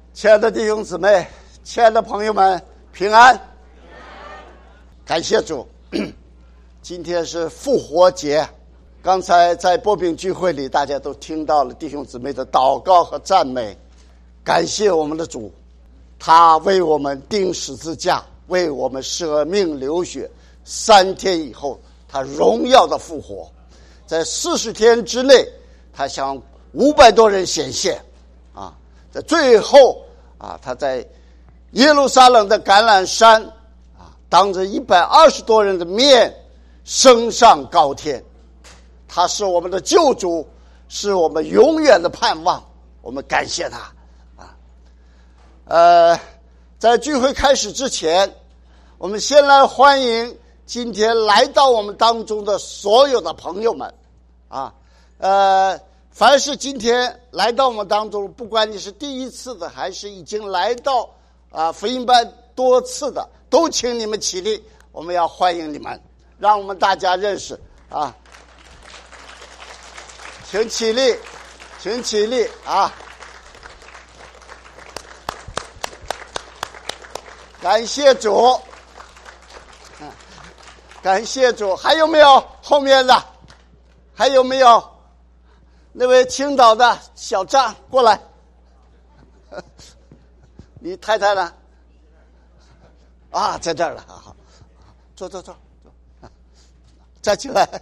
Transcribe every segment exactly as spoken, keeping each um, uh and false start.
亲爱的弟兄姊妹，亲爱的朋友们，平安！感谢主，今天是复活节。刚才在波饼聚会里，大家都听到了弟兄姊妹的祷告和赞美，感谢我们的主，他为我们钉十字架，为我们舍命流血，三天以后他荣耀的复活，在四十天之内，他向五百多人显现啊，在最后啊，他在耶路撒冷的橄榄山啊，当着一百二十多人的面升上高天。他是我们的救主，是我们永远的盼望，我们感谢他啊。呃，在聚会开始之前，我们先来欢迎今天来到我们当中的所有的朋友们啊。呃，凡是今天来到我们当中，不管你是第一次的还是已经来到啊福音班多次的，都请你们起立，我们要欢迎你们，让我们大家认识啊。请起立，请起立啊！感谢主，感谢主。还有没有后面的？还有没有那位青岛的小张过来？你太太呢？啊，在这儿了，好好，坐坐坐坐，站起来。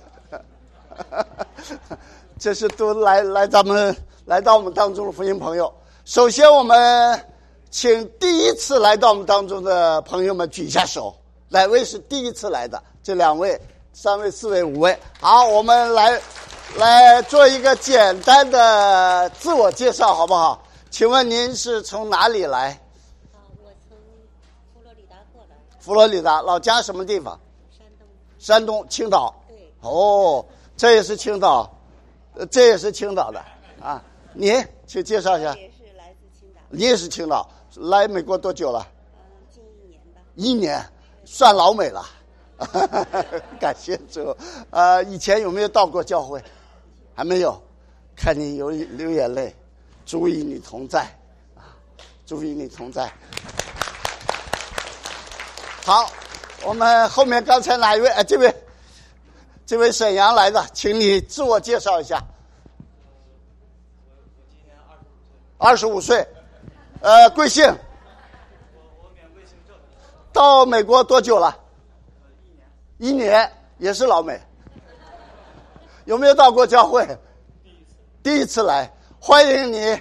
这是都来来咱们来到我们当中的福音朋友。首先我们请第一次来到我们当中的朋友们举一下手，哪位是第一次来的？这两位、三位、四位、五位。好，我们来来做一个简单的自我介绍好不好？请问您是从哪里来？ 啊，我从佛罗里达过来。 佛罗里达，老家什么地方？ 山东。 山东青岛。 对。 哦，这也是青岛。这也是青岛的啊，你去介绍一下。 也是来自青岛。 你也是青岛，来美国多久了？ 嗯，近一年吧。 一年，算老美了。感谢主。呃，以前有没有到过教会？还没有。看你有流眼泪，主与你同在啊，主与你同在。好，我们后面刚才哪一位？哎，这位。这位沈阳来的，请你自我介绍一下。 我今年二十五岁，呃，贵姓？ 我我免贵姓郑。 到美国多久了？ 呃，一年。 一年，也是老美。有没有到过教会？ 第一次。 第一次来，欢迎你。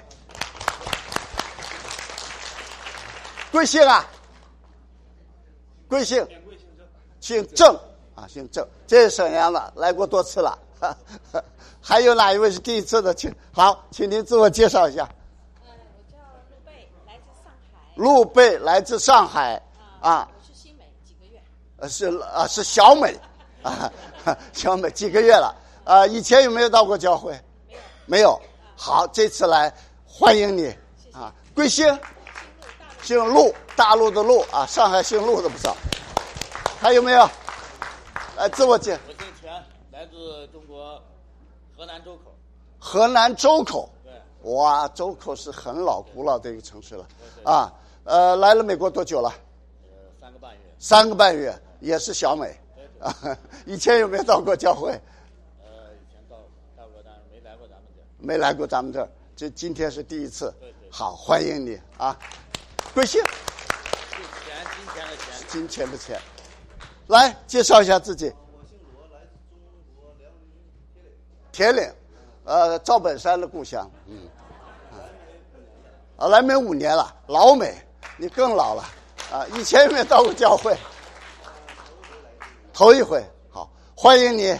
贵姓啊？贵姓？ 免贵姓郑。 姓郑。啊，姓郑，这是沈阳的，来过多次了。还有哪一位是第一次的？请好，请您自我介绍一下。 呃，我叫陆贝，来自上海。 陆贝来自上海啊。 我是新美，几个月。 呃，是啊，是小美啊，小美几个月了啊？以前有没有到过教会？ 没有。 没有。好，这次来欢迎你啊。贵姓？姓陆，大陆的陆啊，上海姓陆的不少。还有没有？来自我介。 我姓全，来自中国河南周口。 河南周口。 对。 哇，周口是很老古老的一个城市了。对对。啊，呃，来了美国多久了？ 呃，三个半月。 三个半月，也是小美。 对对。啊，以前有没有到过教会？ 呃，以前到到过，但是没来过咱们这儿。 没来过咱们这儿，这今天是第一次。 对对。 好，欢迎你啊！贵姓？ 姓钱，金钱的钱。 金钱的钱。来介绍一下自己。 我姓罗，来自中国辽宁铁岭，呃，赵本山的故乡。嗯，啊，来美五年了，老美，你更老了啊！以前有没有到过教会？头一回。好，欢迎你。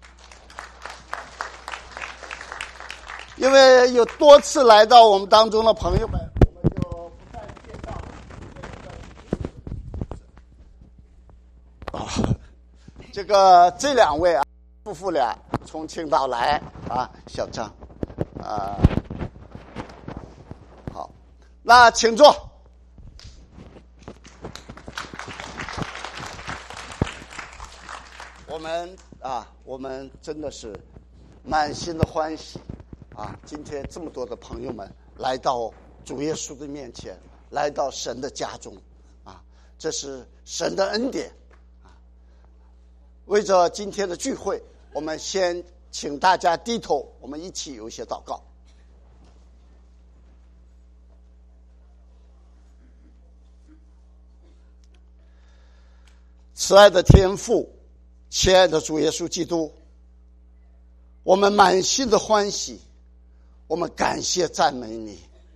因为有多次来到我们当中的朋友们，我们就不再介绍了。啊，这个这两位啊，夫妇俩从青岛来啊，小张，啊，好，那请坐。我们啊，我们真的是满心的欢喜啊！今天这么多的朋友们来到主耶稣的面前，来到神的家中啊，这是神的恩典啊。为着今天的聚会，我们先请大家低头，我们一起有一些祷告。慈爱的天父，亲爱的主耶稣基督，我们满心的欢喜，我们感谢赞美你。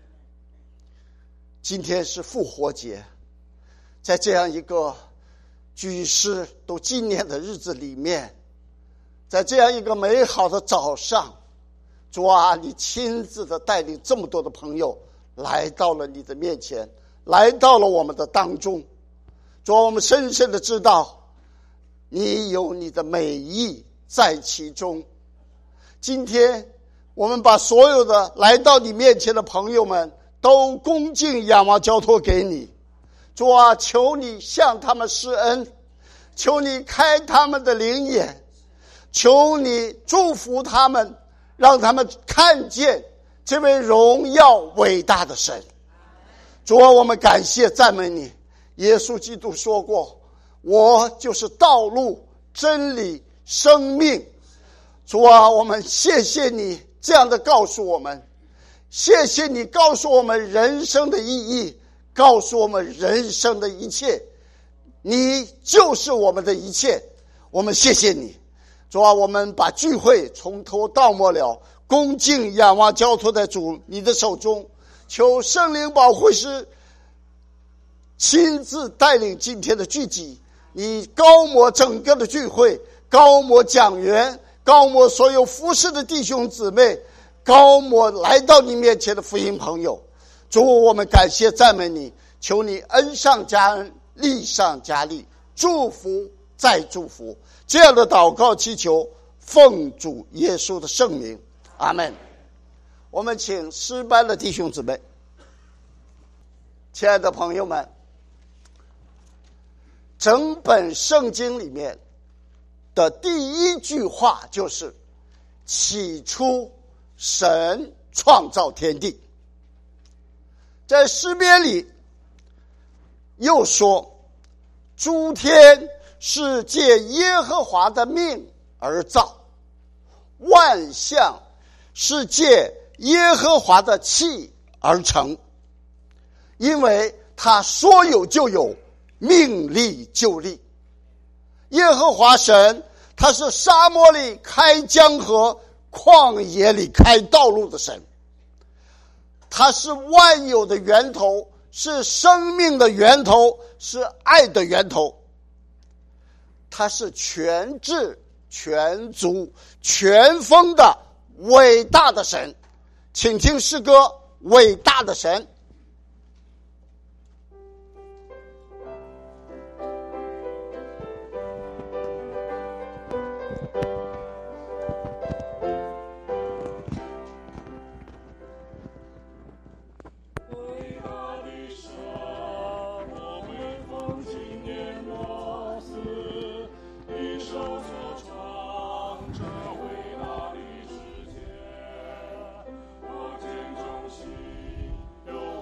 今天是复活节，在这样一个举世都纪念的日子里面，在这样一个美好的早上，主啊，你亲自的带领这么多的朋友来到了你的面前，来到了我们的当中。主啊，我们深深的知道你有你的美意在其中。今天我们把所有的来到你面前的朋友们都恭敬仰望交托给你。主啊，求你向他们施恩，求你开他们的灵眼，求你祝福他们，让他们看见这位荣耀伟大的神。主啊，我们感谢赞美你。耶稣基督说过，我就是道路真理生命。主啊，我们谢谢你这样的告诉我们，谢谢你告诉我们人生的意义，告诉我们人生的一切，你就是我们的一切。我们谢谢你。主啊，我们把聚会从头到末了恭敬仰望交托在主你的手中，求圣灵保惠师亲自带领今天的聚集，你高摩整个的聚会，高摩讲员，高摩所有服侍的弟兄姊妹，高摩来到你面前的福音朋友。主，我们感谢赞美你，求你恩上加恩，利上加利，祝福再祝福。这样的祷告祈求，奉主耶稣的圣名，阿们。我们请诗班的弟兄姊妹，亲爱的朋友们，整本圣经里面的第一句话就是起初神创造天地。在诗篇里又说，诸天是借耶和华的命而造，万象是借耶和华的气而成，因为他说有就有，命立就立。耶和华神，他是沙漠里开江河，旷野里开道路的神，他是万有的源头，是生命的源头，是爱的源头，他是全智全足全丰的伟大的神。请听诗歌《伟大的神》。 有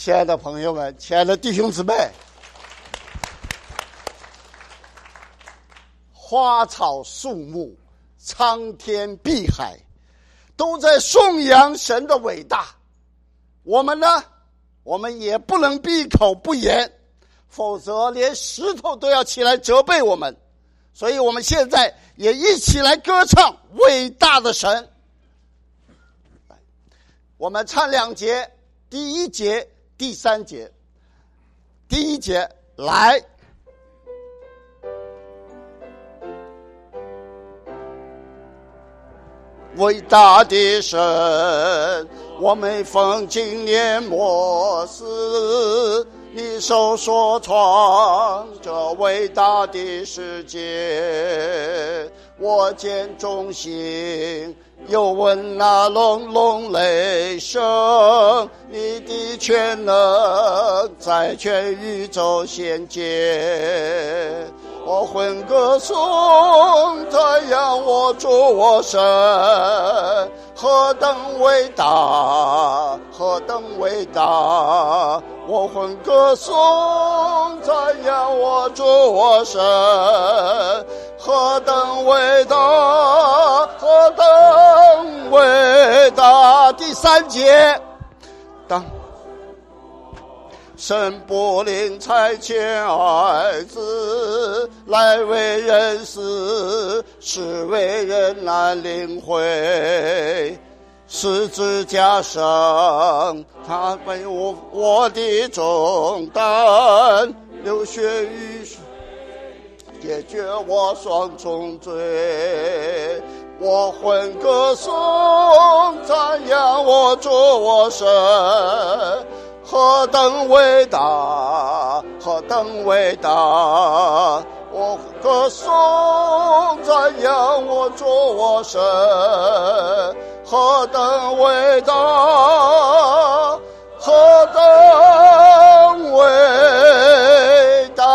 亲爱的朋友们，亲爱的弟兄姊妹，花草树木、苍天碧海，都在颂扬神的伟大。我们呢，我们也不能闭口不言，否则连石头都要起来责备我们。所以我们现在也一起来歌唱伟大的神。我们唱两节，第一节、第三节。第一节，来。伟大的神，我每逢纪念末世，你手所创这伟大的世界，我见众星又闻那隆隆雷声，你的全能在全宇宙显见。我魂歌颂赞扬我主我神，何等伟大，何等伟大！我魂歌颂赞扬我主我神，何等伟大，何等伟大！第三节，当神不灵差遣儿子来为人死，是为人难领会。十字架上他为我我的重担，流血与水解决我双重罪。我魂歌颂赞扬我主我神，何等伟大，何等伟大！我歌颂赞扬我主我神，何等伟大，何等伟大！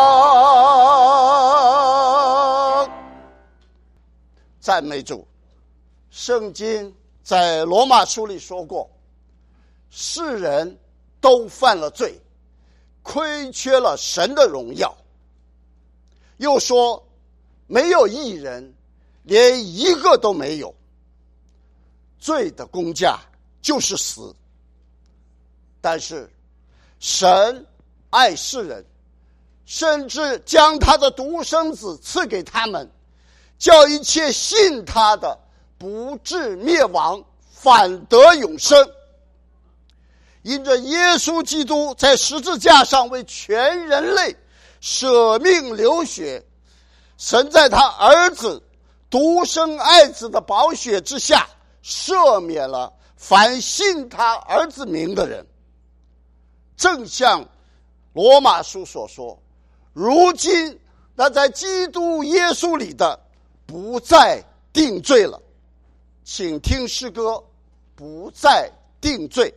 赞美主！圣经在罗马书里说过，世人都犯了罪，亏缺了神的荣耀。又说没有义人，连一个都没有。罪的工价就是死。但是神爱世人，甚至将他的独生子赐给他们，叫一切信他的不至灭亡，反得永生。因着耶稣基督在十字架上为全人类舍命流血，神在他儿子独生爱子的宝血之下赦免了凡信他儿子名的人。正像罗马书所说，如今那在基督耶稣里的不再定罪了。请听诗歌，不再定罪。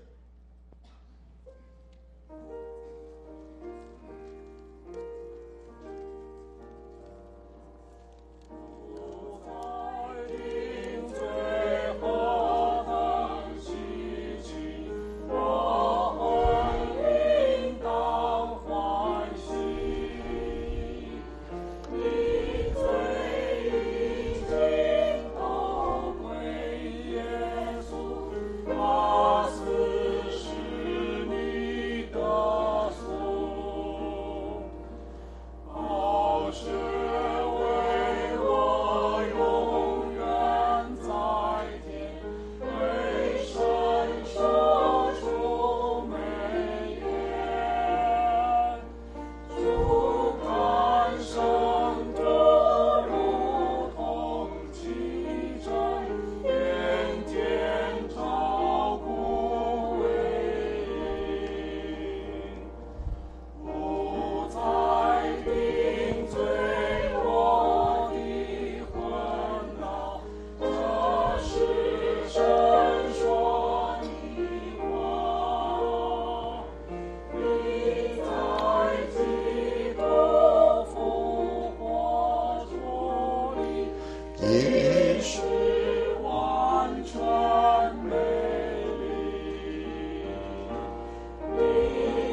你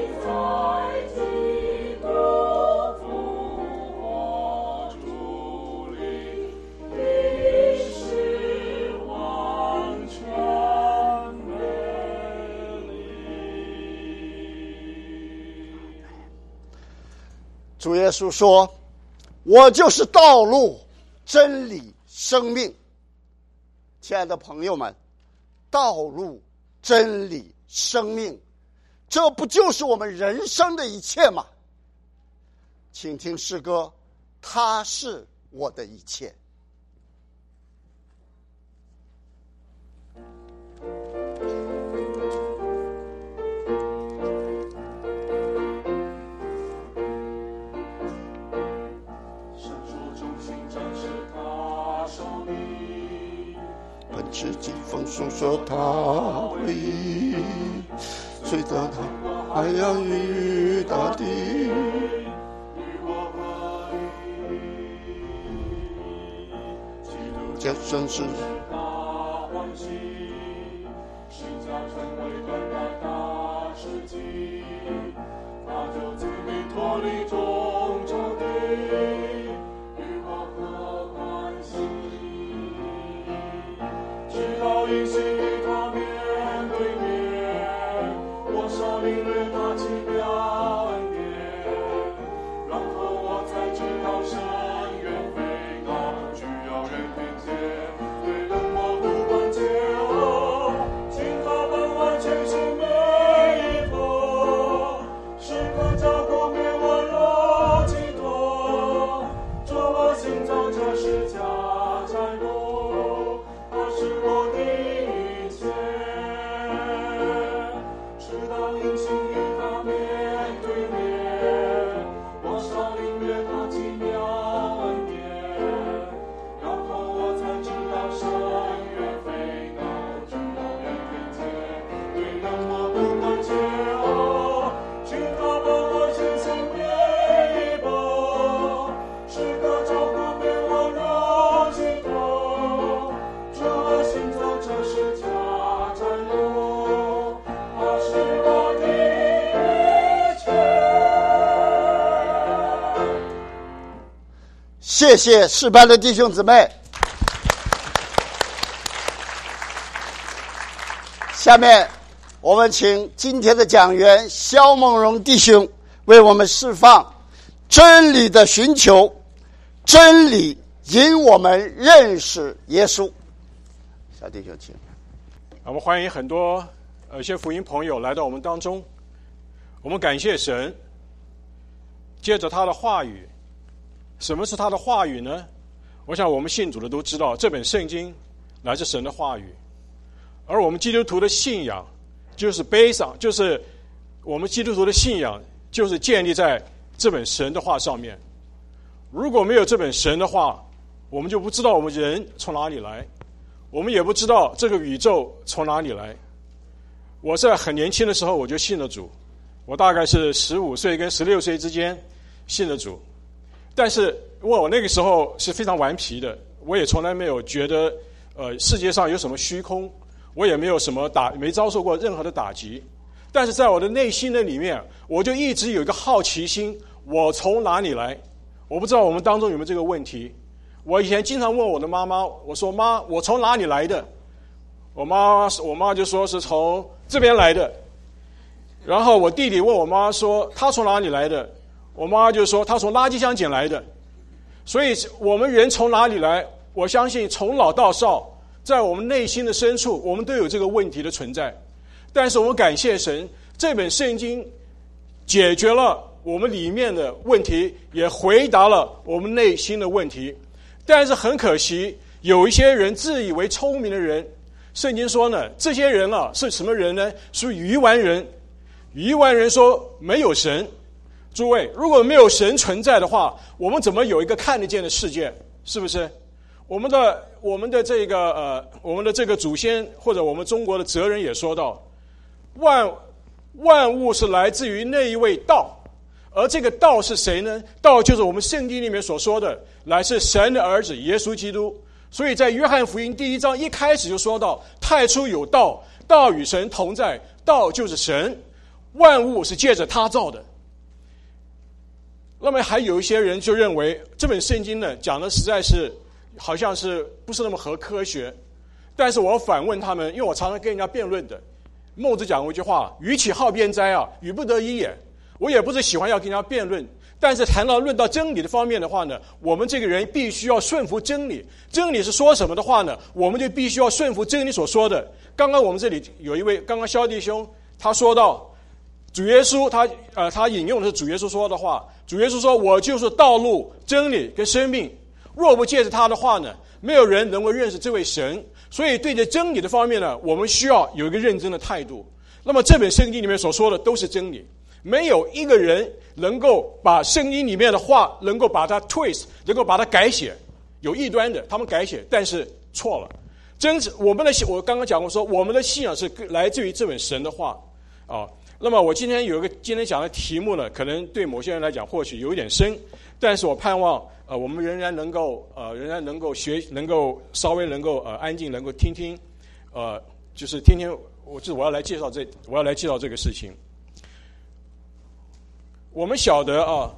主耶稣说，我就是道路、真理、生命。亲爱的朋友们，道路、真理、生命，这不就是我们人生的一切吗？请听诗歌，他是我的一切。是疾风诉说他回忆，随着他海洋与大地，这真是大欢喜，是将成为短短大事迹，他就自命脱离众仇敌，与我何关系？直到一心与他面对面，我少领略他奇妙恩典，然后我才知道深渊非高，需要人并肩，对冷漠不关切哦，请他帮我全心每一步，时刻照顾灭我若几多，做我行走这是家窄路，他是我的一切，直到因信与他面对面，我少领略他奇妙恩典，然后我才知道深渊非高，只要人并肩，对冷漠不关切哦，请他帮我前行每一步，时刻照顾别我若几多，这我行走这是家窄路，他是我的一切。谢谢诗班的弟兄姊妹。下面我们请今天的讲员肖梦荣弟兄为我们释放真理的寻求，真理引我们认识耶稣。小弟兄请。 我们欢迎很多呃一些福音朋友来到我们当中，我们感谢神，借着他的话语。什么是他的话语呢？我想我们信主的都知道，这本圣经来自神的话语，而我们基督徒的信仰就是悲伤，就是我们基督徒的信仰就是建立在这本神的话上面。如果没有这本神的话，我们就不知道我们人从哪里来，我们也不知道这个宇宙从哪里来。我在很年轻的时候我就信了主，我大概是十五岁跟十六岁之间信了主，但是我那个时候是非常顽皮的，我也从来没有觉得呃世界上有什么虚空，我也没有什么打没遭受过任何的打击，但是在我的内心的里面，我就一直有一个好奇心，我从哪里来？我不知道我们当中有没有这个问题。我以前经常问我的妈妈，我说妈，我从哪里来的？我妈我妈就说是从这边来的。然后我弟弟问我妈说他从哪里来的？我妈就说他从垃圾箱捡来的。所以我们人从哪里来？我相信从老到少，在我们内心的深处，我们都有这个问题的存在。但是我们感谢神，这本圣经解决了我们里面的问题，也回答了我们内心的问题。但是很可惜，有一些人自以为聪明的人，圣经说呢，这些人啊是什么人呢？是愚顽人。愚顽人说没有神。诸位，如果没有神存在的话，我们怎么有一个看得见的世界？是不是？我们的我们的这个呃，我们的这个祖先或者我们中国的哲人也说到，万万物是来自于那一位道，而这个道是谁呢？道就是我们圣经里面所说的，来自神的儿子耶稣基督。所以在约翰福音第一章一开始就说到，太初有道，道与神同在，道就是神，万物是借着他造的。那么还有一些人就认为这本圣经呢讲的实在是好像是不是那么合科学，但是我反问他们，因为我常常跟人家辩论的，孟子讲过一句话，与其好辩哉啊，与不得已也。我也不是喜欢要跟人家辩论， 但是谈到论到真理的方面的话呢，我们这个人必须要顺服真理。真理是说什么的话呢，我们就必须要顺服真理所说的。刚刚我们这里有一位，刚刚萧弟兄他说到，主耶稣他呃他引用的是主耶稣说的话。主耶稣说：“我就是道路、真理跟生命，若不借着他的话呢，没有人能够认识这位神。”所以对着真理的方面呢，我们需要有一个认真的态度。那么这本圣经里面所说的都是真理，没有一个人能够把圣经里面的话能够把它 twist， 能够把它改写。有异端的，他们改写，但是错了。真是我们的，我刚刚讲过说，我们的信仰是来自于这本神的话啊。那么我今天有一个今天讲的题目呢，可能对某些人来讲或许有一点深，但是我盼望呃我们仍然能够呃仍然能够学，能够稍微能够呃安静，能够听听，呃就是听听，我就是我要来介绍这我要来介绍这个事情。我们晓得啊，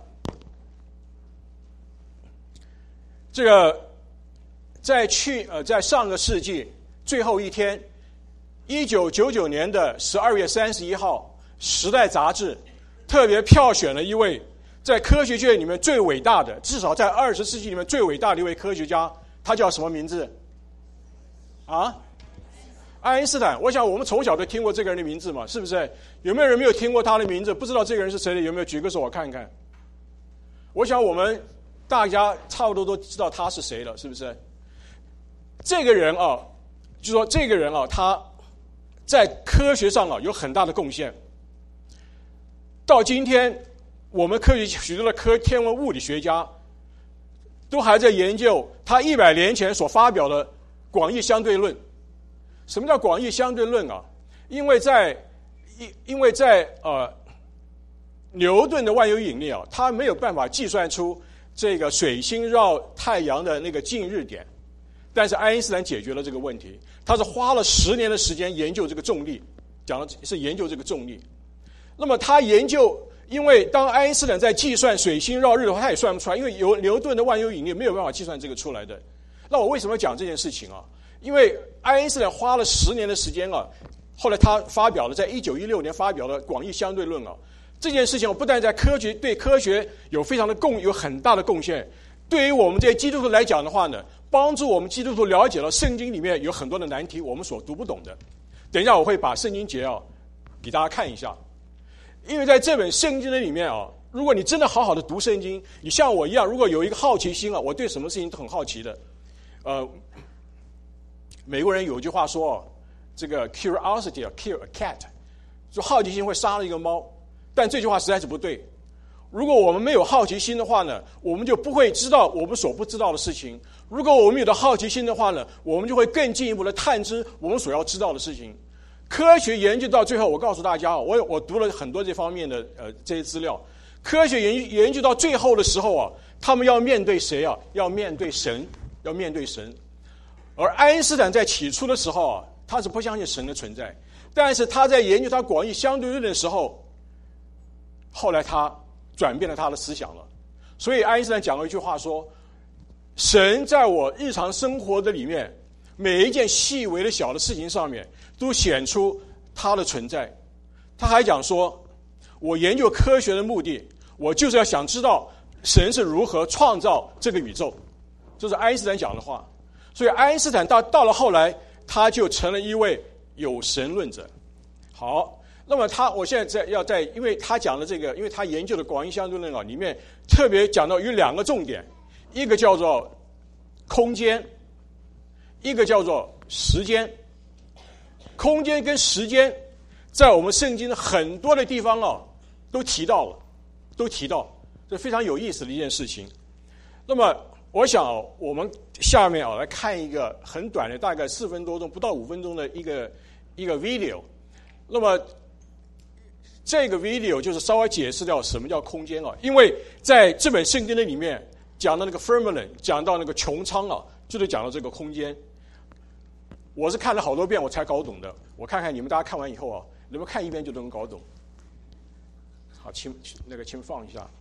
这个在去呃在上个世纪最后一天，一九九九年的十二月三十一号。《时代》杂志特别票选了一位在科学界里面最伟大的，至少在二十世纪里面最伟大的一位科学家，他叫什么名字？啊？爱因斯坦。我想我们从小都听过这个人的名字嘛，是不是？有没有人没有听过他的名字？不知道这个人是谁的？有没有举个手我看看？我想我们大家差不多都知道他是谁了，是不是？这个人啊，就说这个人啊，他在科学上啊有很大的贡献。到今天，我们科学许多的科天文物理学家都还在研究他一百年前所发表的广义相对论。什么叫广义相对论啊？因为在因因为在呃牛顿的万有引力啊，他没有办法计算出这个水星绕太阳的那个近日点，但是爱因斯坦解决了这个问题。他是花了十年的时间研究这个重力，讲的是研究这个重力。那么他研究，因为当爱因斯坦在计算水星绕日的话，他也算不出来，因为有牛顿的万有引力没有办法计算这个出来的。那我为什么讲这件事情啊？因为爱因斯坦花了十年的时间啊，后来他发表了，在一九一六年发表了广义相对论啊。这件事情不但在科学对科学有非常的贡有很大的贡献，对于我们这些基督徒来讲的话呢，帮助我们基督徒了解了圣经里面有很多的难题，我们所读不懂的。等一下我会把圣经节啊给大家看一下。因为在这本圣经的里面啊，如果你真的好好的读圣经，你像我一样，如果有一个好奇心啊，我对什么事情都很好奇的。呃，美国人有一句话说，这个 curiosity kill a cat， 就好奇心会杀了一个猫，但这句话实在是不对。如果我们没有好奇心的话呢，我们就不会知道我们所不知道的事情。如果我们有了好奇心的话呢，我们就会更进一步的探知我们所要知道的事情。科学研究到最后，我告诉大家，我我读了很多这方面的呃这些资料。科学研究研究到最后的时候啊，他们要面对谁啊？要面对神，要面对神。而爱因斯坦在起初的时候啊，他是不相信神的存在，但是他在研究他广义相对论的时候，后来他转变了他的思想了。所以爱因斯坦讲了一句话说：“神在我日常生活的里面，每一件细微的小的事情上面。”都显出它的存在。他还讲说，我研究科学的目的，我就是要想知道神是如何创造这个宇宙。这是爱因斯坦讲的话。所以爱因斯坦到到了后来，他就成了一位有神论者。好，那么他我现在在要在，因为他讲的这个，因为他研究的广义相对论啊，里面特别讲到有两个重点，一个叫做空间，一个叫做时间。空间跟时间，在我们圣经的很多的地方啊，都提到了，都提到，这非常有意思的一件事情。那么，我想我们下面啊来看一个很短的，大概四分多钟，不到五分钟的一个一个 video。那么，这个 video 就是稍微解释掉什么叫空间啊，因为在这本圣经的里面讲到那个 firmament， 讲到那个穹苍啊，就是讲到这个空间。我是看了好多遍我才搞懂的，我看看你们大家看完以后啊，你们看一遍就能搞懂。好，请那个请放一下。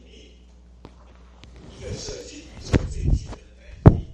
一个设计宇宙最基本的难题。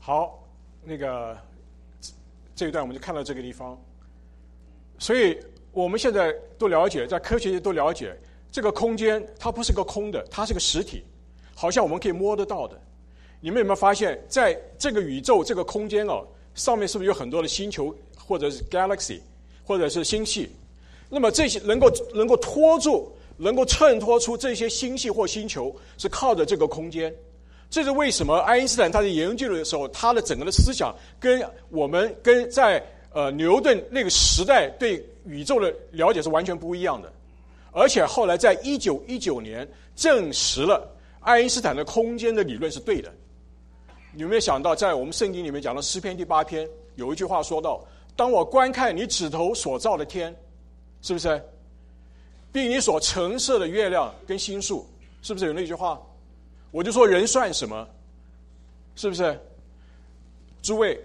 好，那个这一段我们就看到这个地方。所以我们现在都了解，在科学界都了解，这个空间它不是个空的，它是个实体，好像我们可以摸得到的。你们有没有发现，在这个宇宙这个空间哦，上面是不是有很多的星球，或者是 galaxy， 或者是星系？那么这些能够能够拖住、能够衬托出这些星系或星球，是靠着这个空间。这是为什么爱因斯坦他在研究的时候，他的整个的思想跟我们跟在呃牛顿那个时代对宇宙的了解是完全不一样的。而且后来在一九一九年证实了爱因斯坦的空间的理论是对的。你有没有想到，在我们圣经里面讲的诗篇第八篇有一句话说到：当我观看你指头所造的天，是不是？并你所陈设的月亮跟星宿，是不是有那句话？我就说人算什么？是不是？诸位，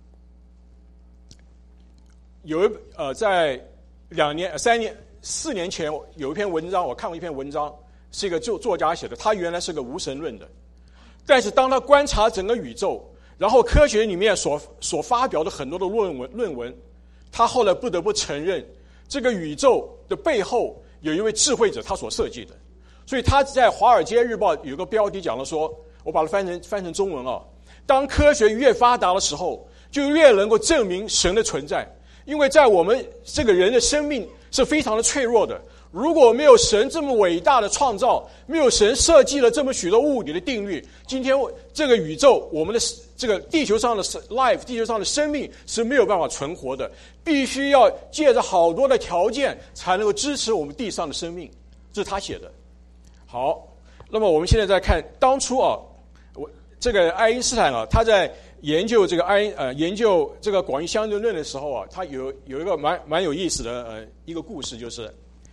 有一呃，在两年、三年、四年前有一篇文章，我看过一篇文章，是一个作作家写的。他原来是个无神论的，但是当他观察整个宇宙，然后科学里面所所发表的很多的论文论文，他后来不得不承认，这个宇宙的背后有一位智慧者他所设计的。所以他在《华尔街日报》有个标题讲了说，我把它翻成翻成中文啊，当科学越发达的时候，就越能够证明神的存在。因为在我们这个人的生命是非常的脆弱的，如果没有神这么伟大的创造，没有神设计了这么许多物理的定律，今天这个宇宙，我们的这个地球上的 life， 地球上的生命是没有办法存活的，必须要借着好多的条件才能够支持我们地上的生命。这是他写的。好，那么我们现在再看当初啊，我这个爱因斯坦啊，他在研究这个爱呃研究这个广义相对论的时候啊，他有有一个蛮蛮有意思的呃一个故事，就是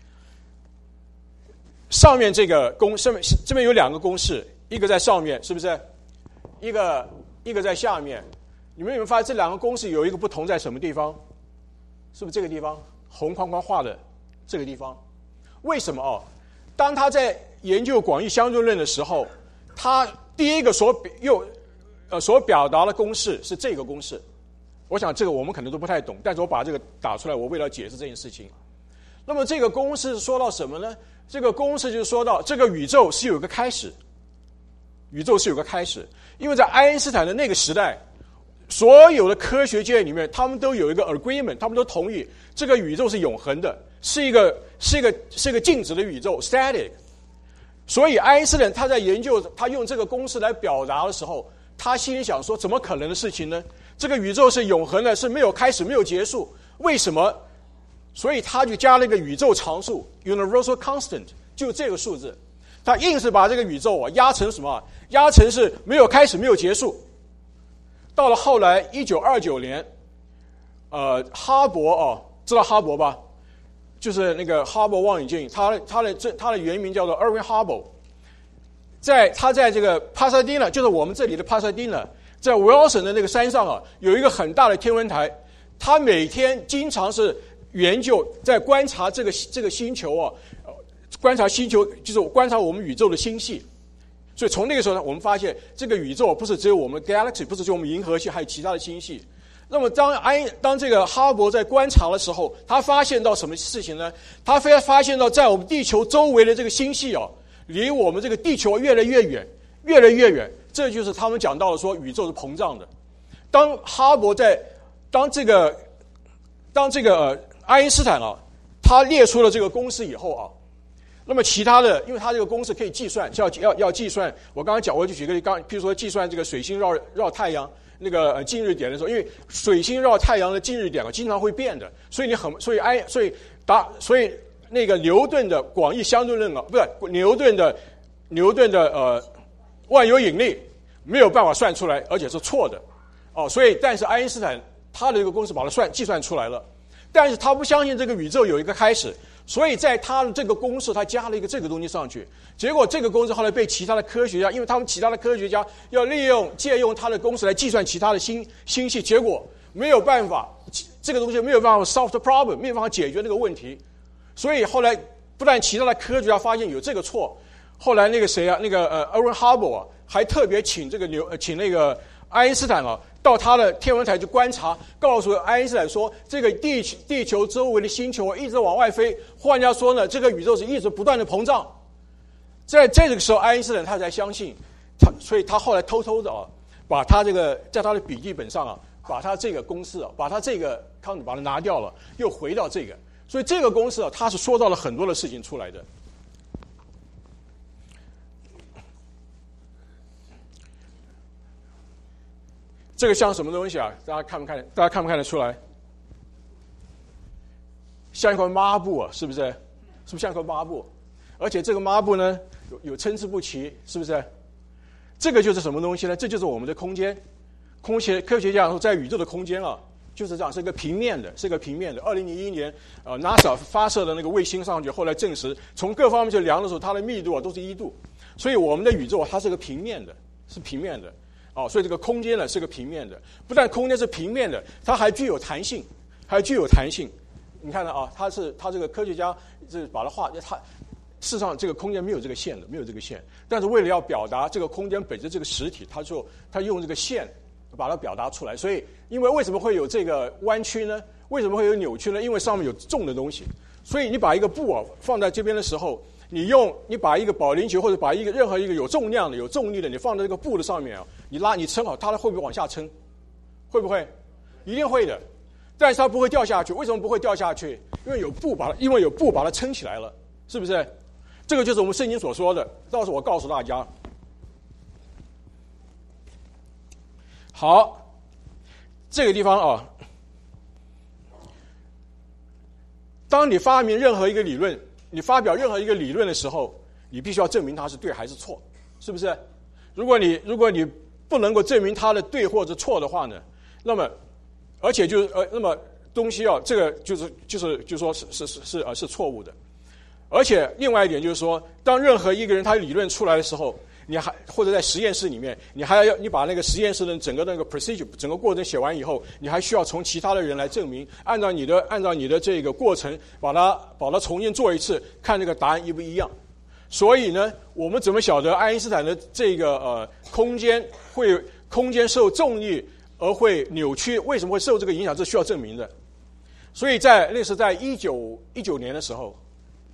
上面这个公上面这边有两个公式，一个在上面，是不是？一个一个在下面。你们有没有发现这两个公式有一个不同在什么地方？是不是这个地方红框框画的这个地方？为什么哦？当他在研究广义相对论的时候，他第一个所又呃所表达的公式是这个公式。我想这个我们可能都不太懂，但是我把这个打出来，我为了解释这件事情。那么这个公式说到什么呢？这个公式就是说到这个宇宙是有一个开始，宇宙是有个开始，因为在爱因斯坦的那个时代，所有的科学界里面，他们都有一个 agreement， 他们都同意这个宇宙是永恒的，是一个是一个是一个静止的宇宙 static。所以爱因斯坦他在研究，他用这个公式来表达的时候，他心里想说，怎么可能的事情呢？这个宇宙是永恒的，是没有开始没有结束，为什么？所以他就加了一个宇宙常数 universal constant， 就这个数字，他硬是把这个宇宙啊压成什么？压成是没有开始没有结束。到了后来一九二九年，呃，哈勃哦，知道哈勃吧？就是那个哈勃望远镜，它它的这它的原名叫做 Erwin Hubble， 在他在这个帕萨迪纳，就是我们这里的帕萨迪纳，在 Wilson 的那个山上啊，有一个很大的天文台，他每天经常是研究，在观察这个这个星球啊，观察星球就是观察我们宇宙的星系。所以从那个时候呢，我们发现这个宇宙不是只有我们 galaxy， 不是只有我们银河系，还有其他的星系。那么当爱当这个哈勃在观察的时候，他发现到什么事情呢？他非发现到在我们地球周围的这个星系哦，离我们这个地球越来越远，越来越远。这就是他们讲到的说宇宙是膨胀的。当哈勃在当这个当这个、呃、爱因斯坦啊，他列出了这个公式以后啊，那么其他的，因为他这个公式可以计算，要要要计算。我刚刚讲，我就举个例，刚譬如说计算这个水星绕绕太阳。那个呃近日点的时候，因为水星绕太阳的近日点啊经常会变的，所以你很所以哎所以答所以那个牛顿的广义相对论啊，不是牛顿的牛顿的呃万有引力没有办法算出来，而且是错的哦。所以但是爱因斯坦他的这个公式把它算计算出来了，但是他不相信这个宇宙有一个开始，所以在他的这个公式他加了一个这个东西上去。结果这个公式后来被其他的科学家，因为他们其他的科学家要利用借用他的公式来计算其他的星星系，结果没有办法，这个东西没有办法 solve the problem， 没有办法解决那个问题。所以后来不但其他的科学家发现有这个错，后来那个谁啊，那个呃 Erwin Hubble 啊，还特别请这个牛请那个爱因斯坦啊，到他的天文台去观察，告诉爱因斯坦说，这个地地球周围的星球一直往外飞，换句话说呢，这个宇宙是一直不断的膨胀。在这个时候，爱因斯坦他才相信，他所以他后来偷偷的啊，把他这个在他的笔记本上啊，把他这个公式啊，把他这个康把它拿掉了，又回到这个，所以这个公式啊，他是说到了很多的事情出来的。这个像什么东西啊？大家看不看？大家看不看得出来？像一块抹布啊，是不是？是不是像一块抹布？而且这个抹布呢，有有参差不齐，是不是？这个就是什么东西呢？这就是我们的空间。空间科学家说，在宇宙的空间啊，就是这样，是一个平面的，是一个平面的。二零零一年，呃 ，NASA 发射的那个卫星上去，后来证实，从各方面去量的时候，它的密度啊都是一度。所以我们的宇宙它是个平面的，是平面的。哦，所以这个空间呢是个平面的，不但空间是平面的，它还具有弹性，还具有弹性。你看到啊，它是它这个科学家是把它画，它事实上这个空间没有这个线的，没有这个线，但是为了要表达这个空间本身这个实体，它就它用这个线把它表达出来。所以，因为为什么会有这个弯曲呢？为什么会有扭曲呢？因为上面有重的东西，所以你把一个布啊放在这边的时候。你用你把一个保龄球或者把一个任何一个有重量的、有重力的，你放在这个布的上面啊，你拉你撑好，它会不会往下撑？会不会？一定会的。但是它不会掉下去，为什么不会掉下去？因为有布把它，因为有布把它撑起来了，是不是？这个就是我们圣经所说的。到时候我告诉大家。好，这个地方啊，当你发明任何一个理论。你发表任何一个理论的时候，你必须要证明它是对还是错，是不是？如果你如果你不能够证明它的对或者错的话呢，那么而且就是呃，那么东西啊，这个就是就是就说是是是是呃是错误的。而且另外一点就是说，当任何一个人他理论出来的时候，你还或者在实验室里面，你还要你把那个实验室的整个那个 procedure 整个过程写完以后，你还需要从其他的人来证明，按照你的按照你的这个过程，把它把它重新做一次，看这个答案一不一样。所以呢，我们怎么晓得爱因斯坦的这个呃空间会空间受重力而会扭曲？为什么会受这个影响？这需要证明的。所以在那是在一九一九年的时候。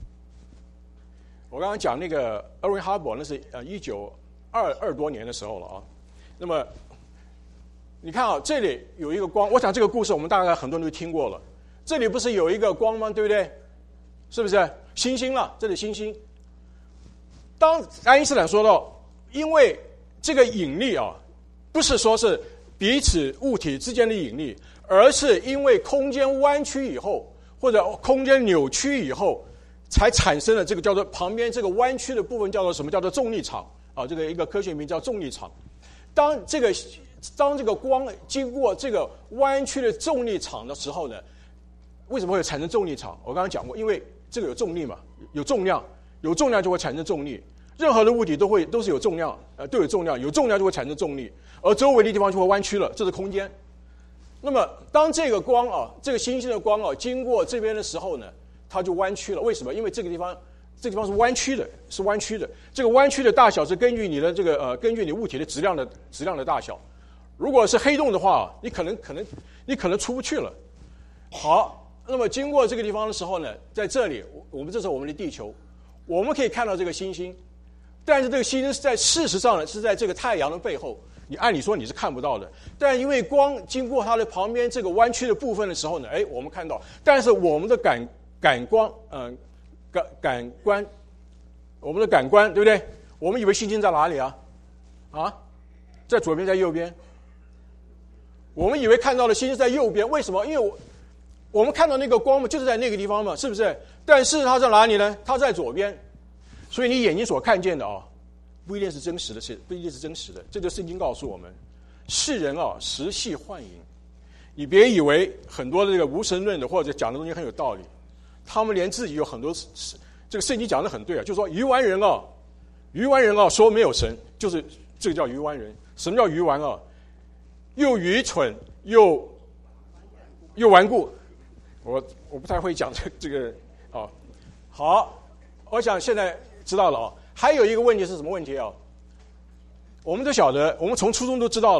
我刚刚讲那个 Erwin Hubble 那是呃一九二二多年的时候了啊。那么你看啊，这里有一个光，我想这个故事我们大概很多人都听过了。这里不是有一个光吗？对不对？是不是星星了？这里星星。当爱因斯坦说到，因为这个引力啊，不是说是彼此物体之间的引力，而是因为空间弯曲以后，或者空间扭曲以后。才产生了这个叫做旁边这个弯曲的部分叫做什么？叫做重力场啊，这个一个科学名叫重力场。当这个当这个光经过这个弯曲的重力场的时候呢，为什么会产生重力场？我刚刚讲过，因为这个有重力嘛，有重量，有重量就会产生重力。任何的物体都会都是有重量，呃，都有重量，有重量就会产生重力，而周围的地方就会弯曲了，这是空间。那么当这个光啊，这个星星的光啊，经过这边的时候呢？它就弯曲了，为什么？因为这个地方，这个地方是弯曲的，是弯曲的。这个弯曲的大小是根据你的这个呃，根据你物体的质量的质量的大小。如果是黑洞的话，你可能可能你可能出不去了。好，那么经过这个地方的时候呢，在这里，我们这是我们的地球，我们可以看到这个星星，但是这个星星是在事实上呢是在这个太阳的背后，你按理说你是看不到的，但因为光经过它的旁边这个弯曲的部分的时候呢，哎，我们看到，但是我们的感感光，嗯、呃，感感官，我们的感官，对不对？我们以为星星在哪里啊？啊，在左边，在右边。我们以为看到的星星在右边，为什么？因为我我们看到那个光嘛，就是在那个地方嘛，是不是？但是它在哪里呢？它在左边。所以你眼睛所看见的啊、哦，不一定是真实的，是不一定是真实的。这就圣经告诉我们，世人啊，时系幻影。你别以为很多的这个无神论的或者讲的东西很有道理。他们连自己有很多，这个圣经讲的很对啊，就是说鱼丸人啊，鱼丸人啊说没有神，就是这个叫鱼丸人。什么叫鱼丸啊？又愚蠢又又顽固。我我不太会讲这这个啊。好，我想现在知道了啊。还有一个问题是什么问题啊？我们都晓得，我们从初中都知道了，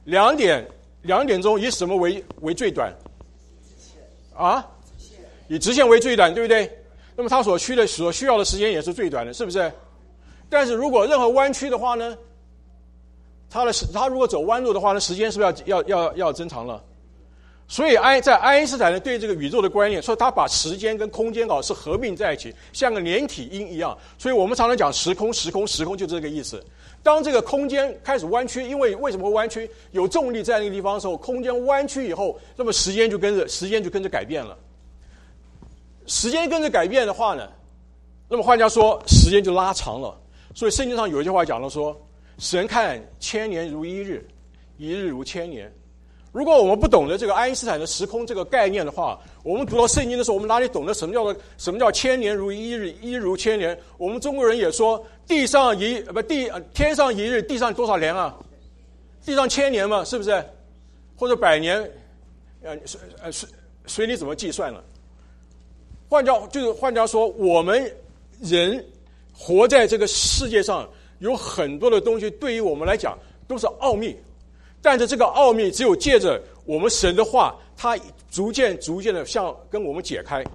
两点两点钟以什么为为最短？啊？以直线为最短，对不对？那么它所需的所需要的时间也是最短的，是不是？但是如果任何弯曲的话呢，它的它如果走弯路的话呢，时间是不是要要要要增长了？所以爱在爱因斯坦呢对这个宇宙的观念，说他把时间跟空间搞是合并在一起，像个连体婴一样。所以我们常常讲时空，时空，时空就这个意思。当这个空间开始弯曲，因为为什么会弯曲？有重力在那个地方的时候，空间弯曲以后，那么时间就跟着时间就跟着改变了。时间跟着改变的话呢，那么换句话说，时间就拉长了。所以圣经上有一句话讲了说，神看千年如一日，一日如千年。如果我们不懂得这个爱因斯坦的时空这个概念的话，我们读到圣经的时候，我们哪里懂得什么叫做什么叫千年如一日，一日如千年？我们中国人也说，地上一不地天上一日，地上多少年啊？地上千年嘛，是不是？或者百年？呃，呃随随你怎么计算了。换句话就是换句话说，我们人活在这个世界上，有很多的东西对于我们来讲都是奥秘。但是这个奥秘只有借着我们神的话，它逐渐逐渐的向跟我们解开。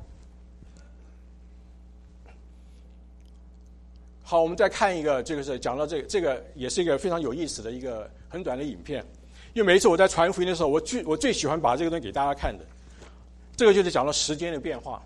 好，我们再看一个，这个是讲到这个，这个也是一个非常有意思的一个很短的影片。因为每一次我在传福音的时候，我最我最喜欢把这个东西给大家看的。这个就是讲到时间的变化。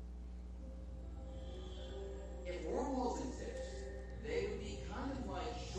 If wormholes exist, they would be kind of like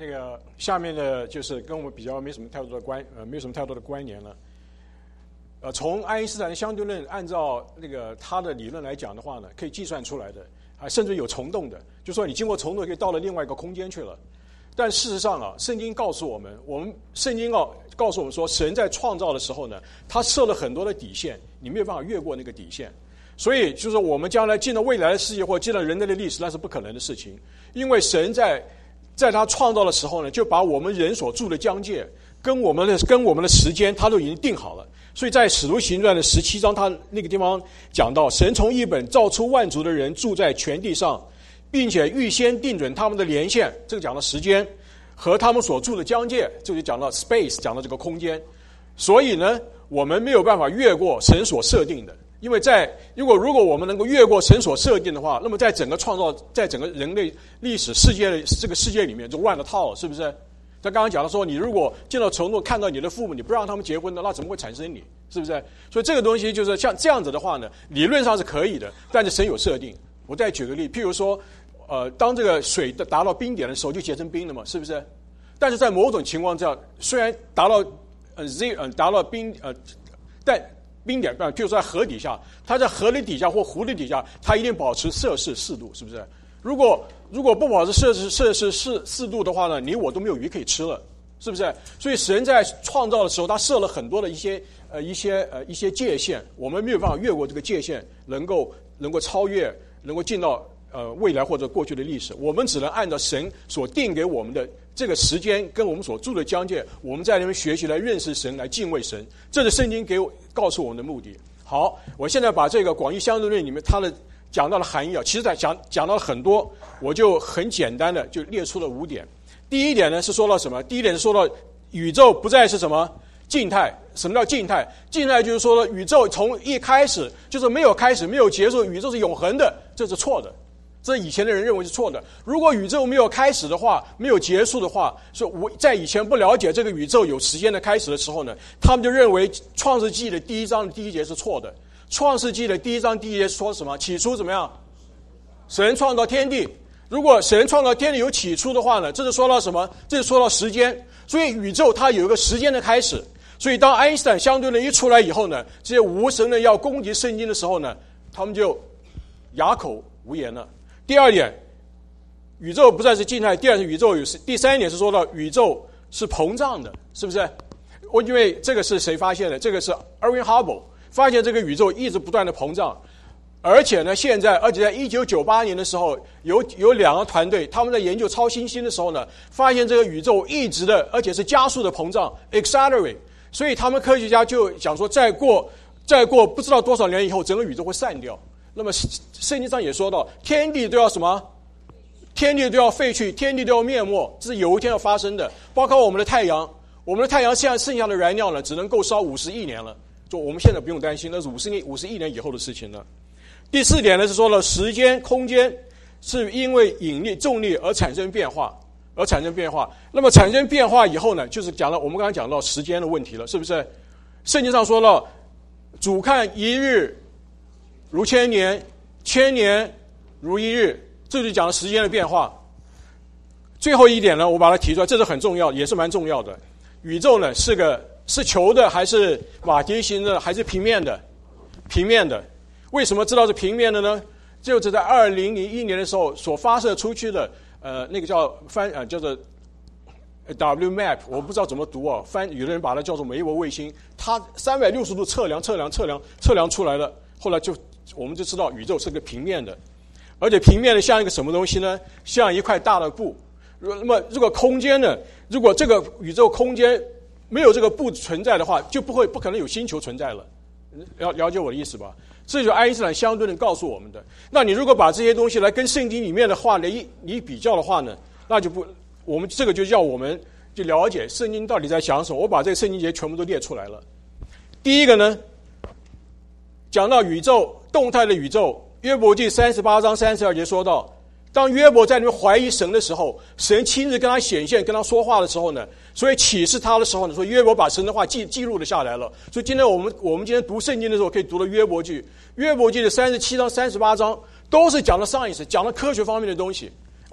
那个下面的就是跟我们比较没什么太多的关呃没有什么太多的关联了。呃，从爱因斯坦的相对论按照那个他的理论来讲的话呢，可以计算出来的，啊，甚至有虫洞的，就说你经过虫洞可以到了另外一个空间去了。但事实上啊，圣经告诉我们，我们圣经啊告诉我们说，神在创造的时候呢，他设了很多的底线，你没有办法越过那个底线。所以就是我们将来进到未来的世界或进到人类的历史，那是不可能的事情，因为神在在他创造的时候呢，就把我们人所住的疆界跟我们的跟我们的时间，他都已经定好了。所以在使徒行传的十七章，他那个地方讲到，神从一本造出万族的人住在全地上，并且预先定准他们的年限，这个讲到时间和他们所住的疆界，这就讲到 space， 讲到这个空间。所以呢，我们没有办法越过神所设定的，因为在如果如果我们能够越过神所设定的话，那么在整个创造，在整个人类历史世界的这个世界里面就乱了套了，是不是？他刚刚讲的说，你如果见到虫洞看到你的父母，你不让他们结婚的，那怎么会产生你？是不是？所以这个东西就是像这样子的话呢，理论上是可以的，但是神有设定。我再举个例，譬如说，呃，当这个水达到冰点的时候，就结成冰了嘛，是不是？但是在某种情况下，虽然达到呃 z 呃达到冰呃，但冰点，譬如说在河底下，它在河的底下或湖的底下，它一定保持摄氏四度，是不是？如果如果不保持摄氏摄氏四四度的话呢，你我都没有鱼可以吃了，是不是？所以神在创造的时候，他设了很多的一些呃一些呃一些界限，我们没有办法越过这个界限，能够能够超越，能够进到呃未来或者过去的历史。我们只能按照神所定给我们的这个时间跟我们所住的疆界，我们在那边学习来认识神，来敬畏神，这是圣经给我告诉我们的目的。好，我现在把这个广义相对论里面它的讲到了含义啊，其实在讲讲到了很多，我就很简单的就列出了五点。第一点呢是说到什么？第一点是说到宇宙不再是什么静态。什么叫静态？静态就是说宇宙从一开始就是没有开始没有结束，宇宙是永恒的，这是错的。这以前的人认为是错的。如果宇宙没有开始的话，没有结束的话，说我在以前不了解这个宇宙有时间的开始的时候呢，他们就认为创世纪的第一章的第一节是错的。创世纪的第一章第一节说什么？起初怎么样？神创造天地。如果神创造天地有起初的话呢，这是说到什么？这是说到时间。所以宇宙它有一个时间的开始。所以当爱因斯坦相对论一出来以后呢，这些无神人要攻击圣经的时候呢，他们就哑口无言了。第二点，宇宙不再是静态。第二是宇宙有。第三点是说到宇宙是膨胀的，是不是？我因为这个是谁发现的？这个是 Erwin Hubble。发现这个宇宙一直不断的膨胀，而且呢，现在而且在一九九八年的时候，有有两个团队，他们在研究超新星的时候呢，发现这个宇宙一直的，而且是加速的膨胀 ，accelerate。所以他们科学家就想说，再过再过不知道多少年以后，整个宇宙会散掉。那么圣经上也说到，天地都要什么？天地都要废去，天地都要灭没，这是有一天要发生的。包括我们的太阳，我们的太阳现在剩下的燃料呢，只能够烧五十亿年了。就我们现在不用担心，那是五十亿五十亿年以后的事情了。第四点呢是说了，时间空间是因为引力重力而产生变化，而产生变化。那么产生变化以后呢，就是讲了我们刚才讲到时间的问题了，是不是？圣经上说了，主看一日如千年，千年如一日，这就讲了时间的变化。最后一点呢，我把它提出来，这是很重要，也是蛮重要的。宇宙呢是个是球的还是马蹄形的还是平面的？平面的。为什么知道是平面的呢？就是在二零零一年的时候所发射出去的，呃，那个叫翻呃叫做 W map， 我不知道怎么读哦，翻有的人把它叫做梅伯卫星，它三百六十度测量测量测量测量出来了，后来就我们就知道宇宙是个平面的，而且平面的像一个什么东西呢？像一块大的布。那么如果空间呢？如果这个宇宙空间没有这个布存在的话，就不会不可能有星球存在了。了了解我的意思吧？这就是爱因斯坦相对论告诉我们的。那你如果把这些东西来跟圣经里面的话来一你比较的话呢，那就不，我们这个就叫我们就了解圣经到底在讲什么。我把这个圣经节全部都列出来了。第一个呢，讲到宇宙动态的宇宙，约伯记三十八章三十二节说到，当约伯在那边怀疑神的时候，神亲自跟他显现跟他说话的时候呢，所以启示他的时候呢，说约伯把神的话记记录了下来了。所以今天我们我们今天读圣经的时候可以读到约伯记，约伯记的三十七章三十八章都是讲的上一次讲的科学方面的东西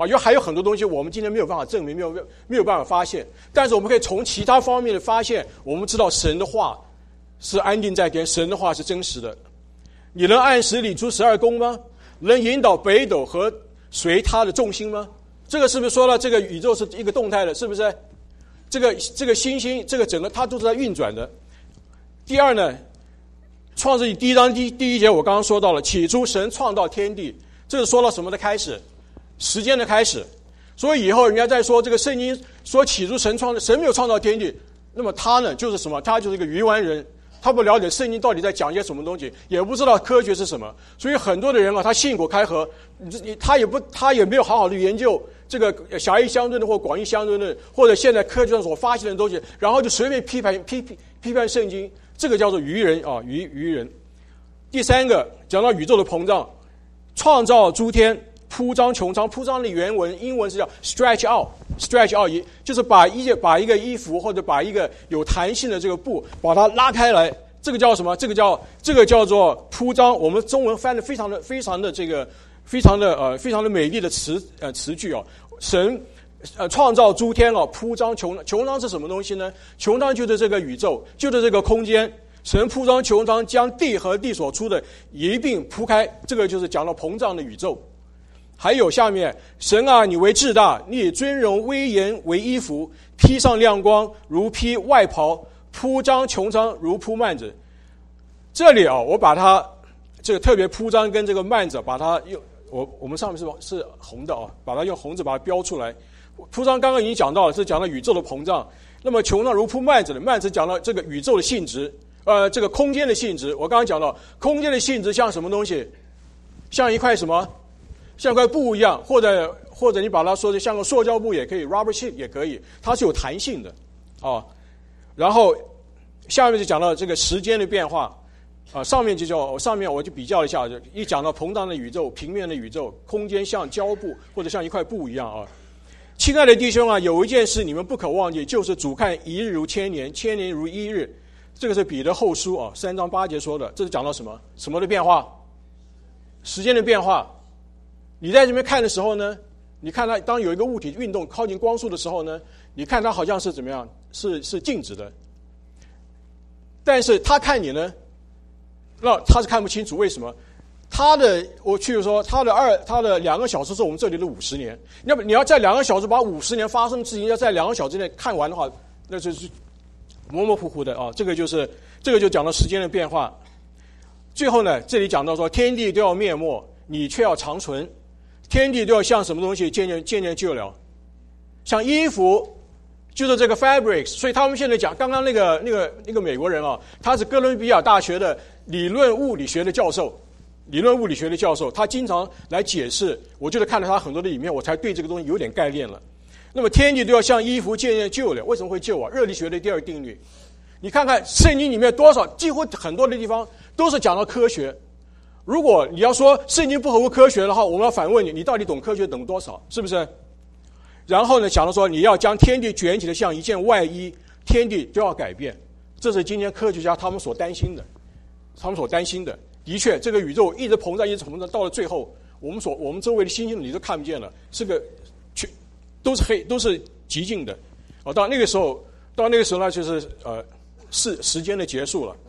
啊，因为还有很多东西我们今天没有办法证明，没有没有办法发现，但是我们可以从其他方面的发现，我们知道神的话是安定在天，神的话是真实的。你能按时理出十二宫吗？能引导北斗和随它的重心吗？这个是不是说了这个宇宙是一个动态的？是不是？这个这个星星，这个整个它都是在运转的。第二呢，创世纪第一章第第一节我刚刚说到了，起初神创造天地，这是说了什么的开始？时间的开始。所以以后人家在说这个圣经说起初神创神没有创造天地，那么他呢就是什么？他就是一个愚顽人，他不了解圣经到底在讲些什么东西，也不知道科学是什么。所以很多的人啊，他信口开河，他也不他也没有好好的研究这个狭义相对论或广义相对论，或者现在科学上所发现的东西，然后就随便批判批批批判圣经，这个叫做愚人啊，愚愚人。第三个讲到宇宙的膨胀，创造诸天，铺张穹苍。铺张的原文英文是叫 stretch out stretch out， 就是把一把一个衣服或者把一个有弹性的这个布把它拉开来，这个叫什么？这个叫这个叫做铺张。我们中文翻的非常的非常的这个非常的呃非常的美丽的词呃词句哦。神呃创造诸天哦，铺张穹穹苍是什么东西呢？穹苍就是这个宇宙，就是这个空间。神铺张穹苍，将地和地所出的一并铺开，这个就是讲到膨胀的宇宙。还有下面，神啊，你为至大，你以尊荣威严为衣服，披上亮光如披外袍，铺张穹苍如铺幔子。这里啊，我把它这个特别铺张跟这个幔子，把它用我我们上面是是红的啊，把它用红字把它标出来。铺张刚刚已经讲到了，是讲到宇宙的膨胀。那么穹苍如铺幔子的，幔子讲到这个宇宙的性质。呃，这个空间的性质，我刚刚讲到，空间的性质像什么东西？像一块什么？像一块布一样，或者或者你把它说的像个塑胶布也可以 ，rubber sheet 也可以，它是有弹性的，啊。然后下面就讲到这个时间的变化，啊，上面就叫上面我就比较一下，一讲到膨胀的宇宙、平面的宇宙，空间像胶布或者像一块布一样啊。亲爱的弟兄啊，有一件事你们不可忘记，就是主看一日如千年，千年如一日。这个是彼得后书啊，三章八节说的。这是讲到什么？什么的变化？时间的变化。你在这边看的时候呢，你看它当有一个物体运动靠近光速的时候呢，你看它好像是怎么样？是是静止的。但是他看你呢，那他是看不清楚，为什么？他的我去说他的二他的两个小时是我们这里的五十年。要不你要在两个小时把五十年发生的事情要在两个小时内看完的话，那就是模模糊糊的啊，这个就是这个就讲到时间的变化。最后呢，这里讲到说天地都要灭没，你却要长存。天地都要像什么东西渐渐渐渐旧了，像衣服，就是这个 fabrics。所以他们现在讲，刚刚那个那个那个美国人啊，他是哥伦比亚大学的理论物理学的教授，理论物理学的教授，他经常来解释。我就是看了他很多的影片，我才对这个东西有点概念了。那么天地都要像衣服渐渐旧了，为什么会旧啊？热力学的第二定律，你看看圣经里面多少，几乎很多的地方都是讲到科学。如果你要说圣经不合乎科学的话，我们要反问你，你到底懂科学懂多少？是不是？然后呢，讲到说你要将天地卷起的像一件外衣，天地都要改变，这是今天科学家他们所担心的，他们所担心的。的确，这个宇宙一直膨胀，一直膨胀，到了最后，我们所我们周围的星星你都看不见了，是个全都是黑，都是极静的。哦，到那个时候，到那个时候呢，就是呃，是时间的结束了。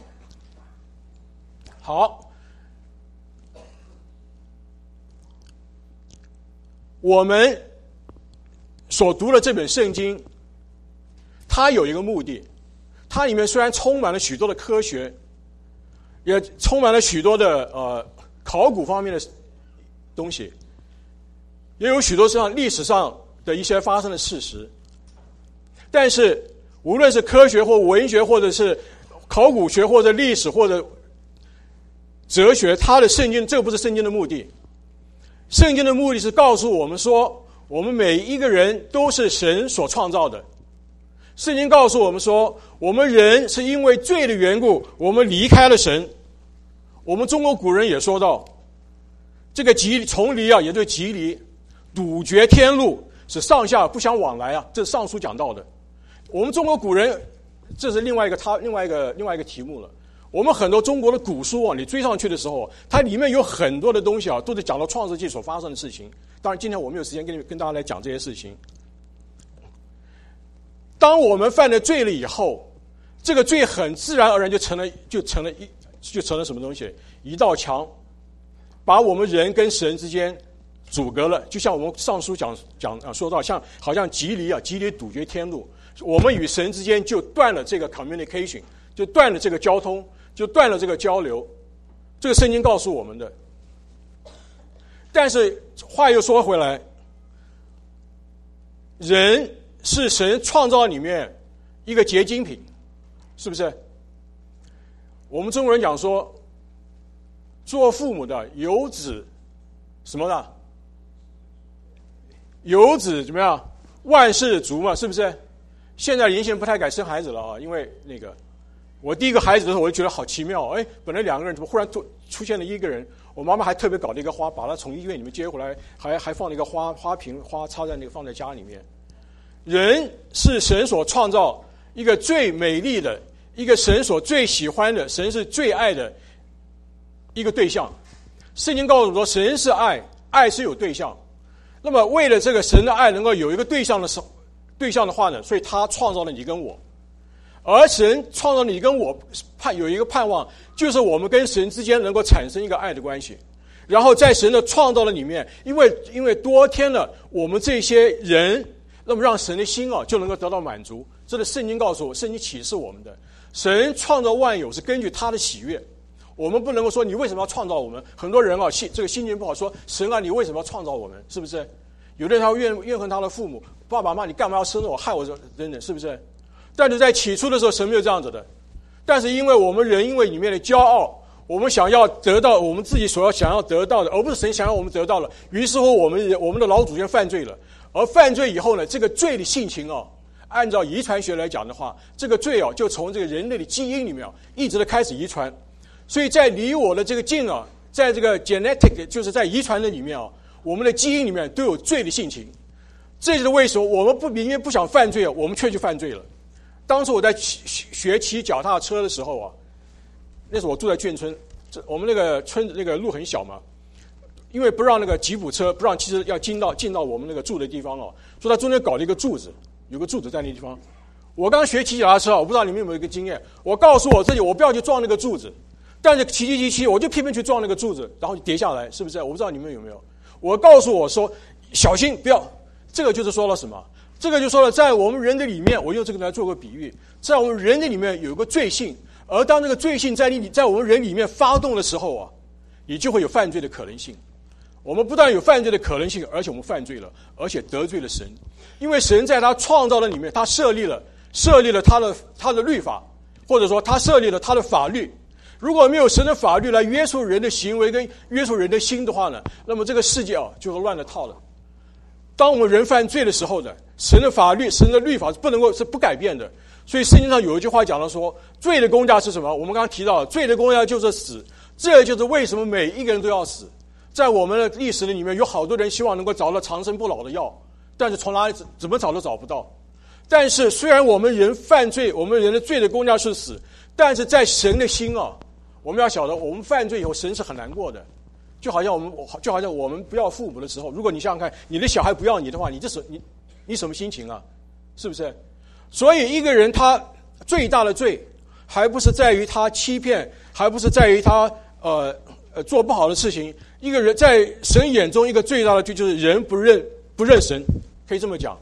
好，我们所读的这本圣经，它有一个目的，它里面虽然充满了许多的科学，也充满了许多的呃考古方面的东西，也有许多上历史上的一些发生的事实，但是无论是科学或文学，或者是考古学，或者历史，或者哲学，它的圣经，这个不是圣经的目的。圣经的目的是告诉我们说，我们每一个人都是神所创造的。圣经告诉我们说，我们人是因为罪的缘故，我们离开了神。我们中国古人也说到，这个吉从离啊，也对吉离，堵绝天路，使上下不相往来啊，这是上书讲到的。我们中国古人，这是另外一个他另外一个另外一个题目了。 我们很多中国的古书啊，你追上去的时候，它里面有很多的东西啊，都是讲到创世纪所发生的事情。当然，今天我没有时间跟跟大家来讲这些事情。当我们犯了罪了以后，这个罪很自然而然就成了，就成了一，就成了什么东西？一道墙，把我们人跟神之间阻隔了。就像我们上书讲讲啊，说到像好像极离啊，极离堵绝天路，我们与神之间就断了这个 communication， 就断了这个交通。就断了这个交流，这个圣经告诉我们的。但是话又说回来，人是神创造里面一个结晶品，是不是？我们中国人讲说，做父母的有子什么的，有子怎么样？万事足嘛，是不是？现在年轻人不太敢生孩子了啊，因为那个。我第一个孩子的时候，我就觉得好奇妙，哎，本来两个人怎么忽然出现了一个人？我妈妈还特别搞了一个花，把他从医院里面接回来，还还放了一个花花瓶，花插在那个放在家里面。人是神所创造一个最美丽的，一个神所最喜欢的，神是最爱的一个对象。圣经告诉我们说，神是爱，爱是有对象。那么为了这个神的爱能够有一个对象的时候，对象的话呢，所以他创造了你跟我。而神创造你跟我盼有一个盼望，就是我们跟神之间能够产生一个爱的关系。然后在神的创造的里面，因为因为多添了我们这些人，那么让神的心啊就能够得到满足。这是圣经告诉我，圣经启示我们的。神创造万有是根据他的喜悦，我们不能够说你为什么要创造我们？很多人啊，心这个心情不好，说神啊，你为什么要创造我们？是不是？有的人他会怨怨恨他的父母，爸爸妈妈，你干嘛要生我，害我等等，是不是？但是在起初的时候，神没有这样子的。但是因为我们人因为里面的骄傲，我们想要得到我们自己所要想要得到的，而不是神想要我们得到的。于是乎，我们我们的老祖先犯罪了。而犯罪以后呢，这个罪的性情啊，按照遗传学来讲的话，这个罪啊，就从这个人类的基因里面、啊、一直的开始遗传。所以在离我的这个近啊，在这个 genetic 就是在遗传的里面啊，我们的基因里面都有罪的性情。这就是为什么我们不明明不想犯罪，我们却去犯罪了。当时我在学骑脚踏车的时候啊，那时候我住在眷村，这我们那个村那个路很小嘛，因为不让那个吉普车不让汽车要进到进到我们那个住的地方哦，所以他中间搞了一个柱子，有个柱子在那地方。我刚学骑脚踏车，我不知道你们有没有一个经验，我告诉我自己我不要去撞那个柱子，但是骑骑骑骑我就偏偏去撞那个柱子，然后就跌下来，是不是？我不知道你们有没有。我告诉我说小心不要，这个就是说了什么？这个就说了，在我们人的里面，我用这个来做个比喻，在我们人的里面有一个罪性，而当这个罪性在你在我们人里面发动的时候啊，你就会有犯罪的可能性。我们不但有犯罪的可能性，而且我们犯罪了，而且得罪了神，因为神在他创造的里面，他设立了设立了他的他的律法，或者说他设立了他的法律。如果没有神的法律来约束人的行为跟约束人的心的话呢，那么这个世界啊就会乱了套了。当我们人犯罪的时候呢，神的法律、神的律法是不能够是不改变的。所以圣经上有一句话讲了说，罪的工价是什么？我们刚刚提到了，罪的工价就是死。这就是为什么每一个人都要死。在我们的历史里面，有好多人希望能够找到长生不老的药，但是从哪里怎么找都找不到。但是虽然我们人犯罪，我们人的罪的工价是死，但是在神的心啊，我们要晓得，我们犯罪以后，神是很难过的。就好像我们，就好像我们不要父母的时候，如果你想想看，你的小孩不要你的话，你这是你你什么心情啊？是不是？所以一个人他最大的罪，还不是在于他欺骗，还不是在于他呃呃做不好的事情。一个人在神眼中，一个最大的罪就是人不认不认神，可以这么讲。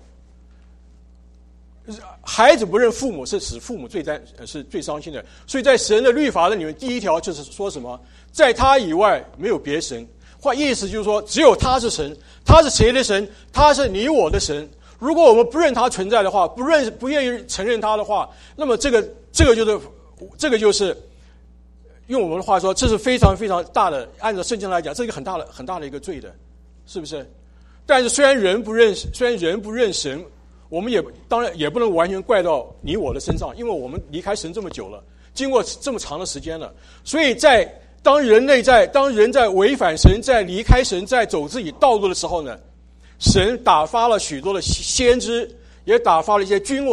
孩子不认父母是使父母最担是最伤心的。所以在神的律法的里面，第一条就是说什么？在他以外没有别神，或意思就是说，只有他是神。他是谁的神？他是你我的神。如果我们不认他存在的话，不认不愿意承认他的话，那么这个这个就是这个就是用我们的话说，这是非常非常大的，按照圣经来讲，这是一个很大的很大的一个罪的，是不是？但是虽然人不认，虽然人不认神，我们也当然也不能完全怪到你我的身上，因为我们离开神这么久了，经过这么长的时间了，所以在当人类在当人在违反神，在离开神，在走自己道路的时候呢，神打发了许多的先知，也打发了一些君王，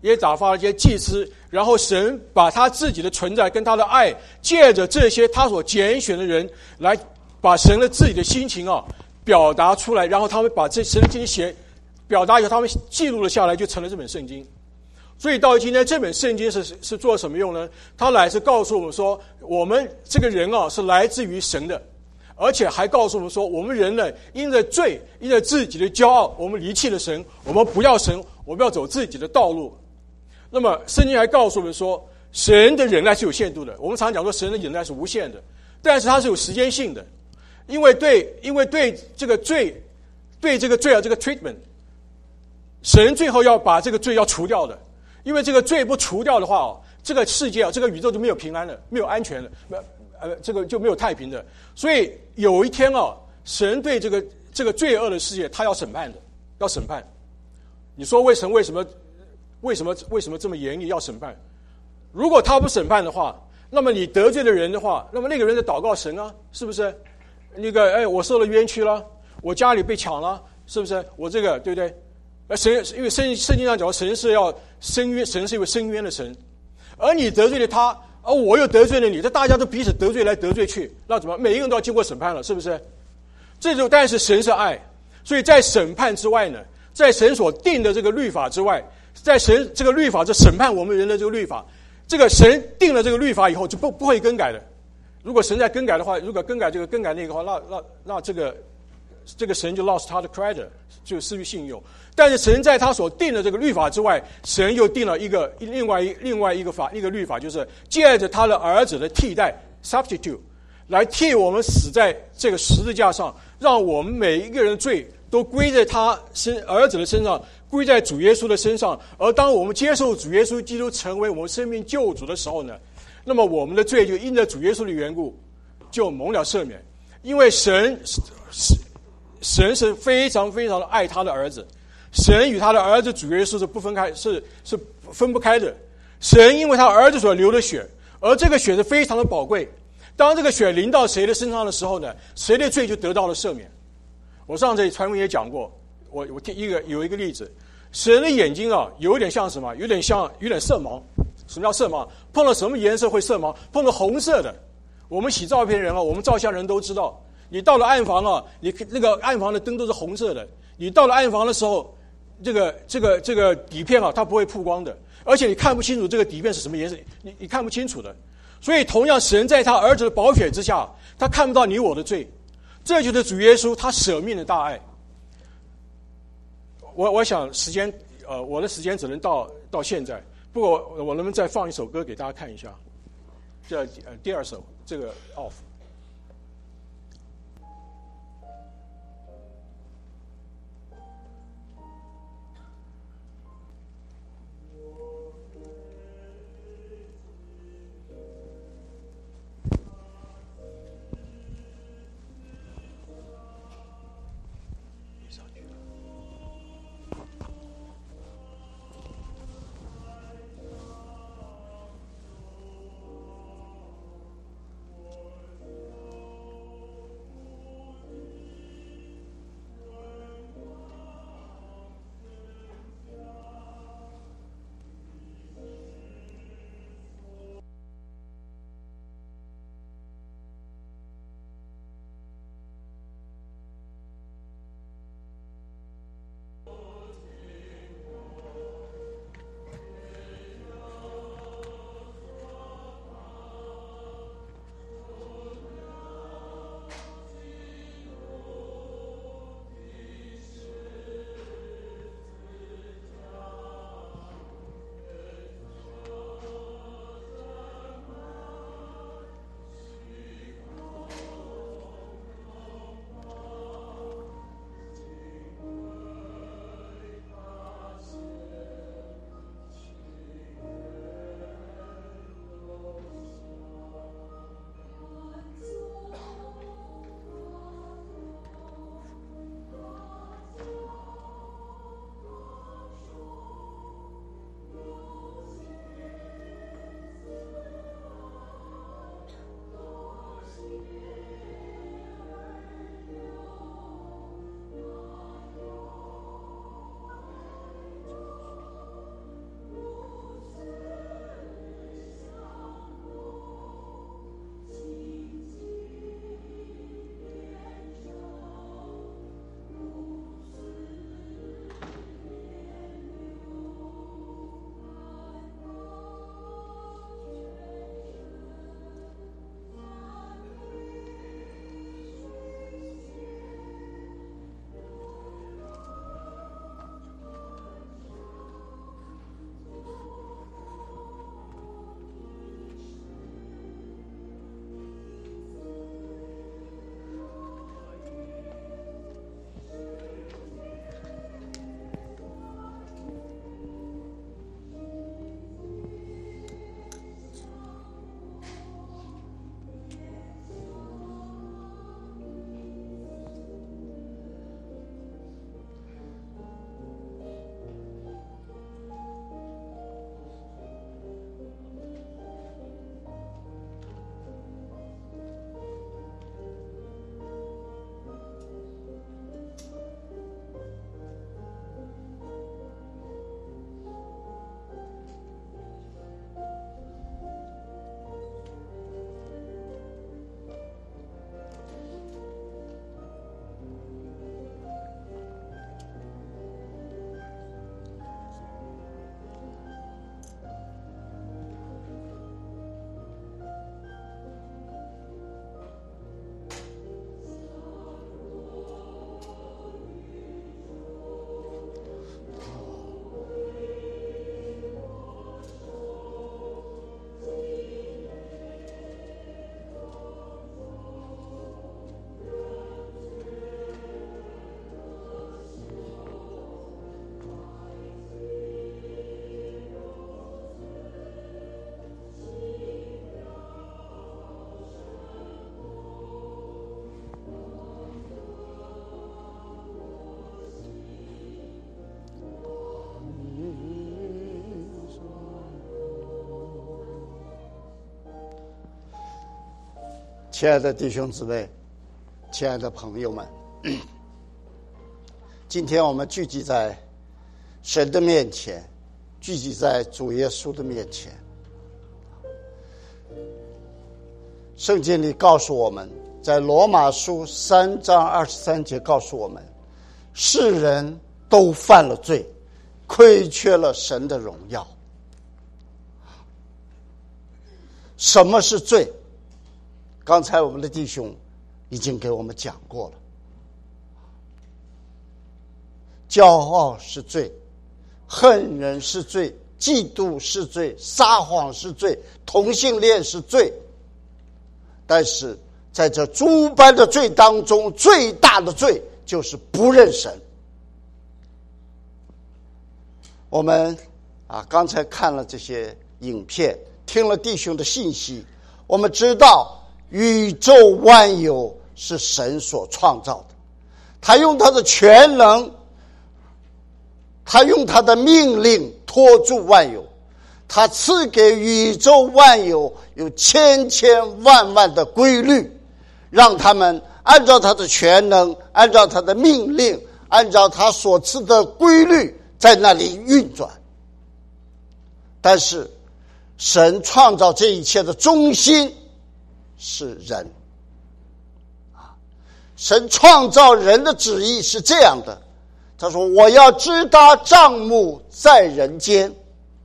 也打发了这些祭司，然后神把他自己的存在跟他的爱，借着这些他所拣选的人，来把神的自己的心情啊表达出来，然后他们把这神的心情写表达以后，他们记录了下来，就成了这本圣经。所以到今天，这本圣经是是做什么用呢？它来是告诉我们说，我们这个人啊是来自于神的，而且还告诉我们说，我们人呢因着罪，因着自己的骄傲，我们离弃了神，我们不要神，我们要走自己的道路。那么圣经还告诉我们说，神的忍耐是有限度的。我们常讲说，神的忍耐是无限的，但是它是有时间性的，因为对，因为对这个罪，对这个罪啊这个 treatment， 神最后要把这个罪要除掉的。因为这个罪不除掉的话哦，这个世界啊，这个宇宙就没有平安了，没有安全了，呃，这个就没有太平的。所以有一天啊，神对这个这个罪恶的世界，他要审判的，要审判。你说为什么？为什么？为什么？为什么这么严厉要审判？如果他不审判的话，那么你得罪的人的话，那么那个人在祷告神啊，是不是？那个哎，我受了冤屈了，我家里被抢了，是不是？我这个对不对？神因为圣圣经上讲，神是要伸冤，神是一位伸冤的神，而你得罪了他，而我又得罪了你，这大家都彼此得罪来得罪去，那怎么？每一个人都要经过审判了，是不是？这就但是神是爱，所以在审判之外呢，在神所定的这个律法之外，在神这个律法这审判我们人的这个律法，这个神定了这个律法以后就不不会更改的。如果神在更改的话，如果更改这个更改那个的话，那那那这个这个神就 lost 他的 credit， 就失去信用。但是神在他所定的这个律法之外，神又定了一个另外一另外一个法一个律法，就是借着他的儿子的替代 substitute 来替我们死在这个十字架上，让我们每一个人的罪都归在他身儿子的身上，归在主耶稣的身上。而当我们接受主耶稣基督成为我们生命救主的时候呢，那么我们的罪就因着主耶稣的缘故就蒙了赦免。因为神是神是非常非常的爱他的儿子，神与他的儿子主耶稣是不分开，是是分不开的。神因为他儿子所流的血，而这个血是非常的宝贵。当这个血淋到谁的身上的时候呢，谁的罪就得到了赦免。我上次传闻也讲过，我我听一个有一个例子，神的眼睛啊，有点像什么？有点像有点色盲。什么叫色盲？碰到什么颜色会色盲？碰到红色的，我们洗照片人啊，我们照相人都知道。你到了暗房啊，你那个暗房的灯都是红色的。你到了暗房的时候，这个这个这个底片啊，它不会曝光的，而且你看不清楚这个底片是什么颜色，你你看不清楚的。所以同样，神在他儿子的宝血之下，他看不到你我的罪，这就是主耶稣他舍命的大爱。我我想时间呃，我的时间只能到到现在，不过我我能不能再放一首歌给大家看一下？这呃第二首这个 off。 亲爱的弟兄姊妹，亲爱的朋友们，今天我们聚集在神的面前，聚集在主耶稣的面前。圣经里告诉我们，在罗马书三章二十三节告诉我们，世人都犯了罪，亏缺了神的荣耀。什么是罪？刚才我们的弟兄已经给我们讲过了。骄傲是罪，恨人是罪，嫉妒是罪，撒谎是罪，同性恋是罪。但是在这诸般的罪当中，最大的罪就是不认神。我们啊，刚才看了这些影片，听了弟兄的信息，我们知道宇宙万有是神所创造的，他用他的全能，他用他的命令托住万有，他赐给宇宙万有有千千万万的规律，让他们按照他的全能，按照他的命令，按照他所赐的规律在那里运转。但是神创造这一切的中心是人。神创造人的旨意是这样的，他说，我要支搭帐幕在人间，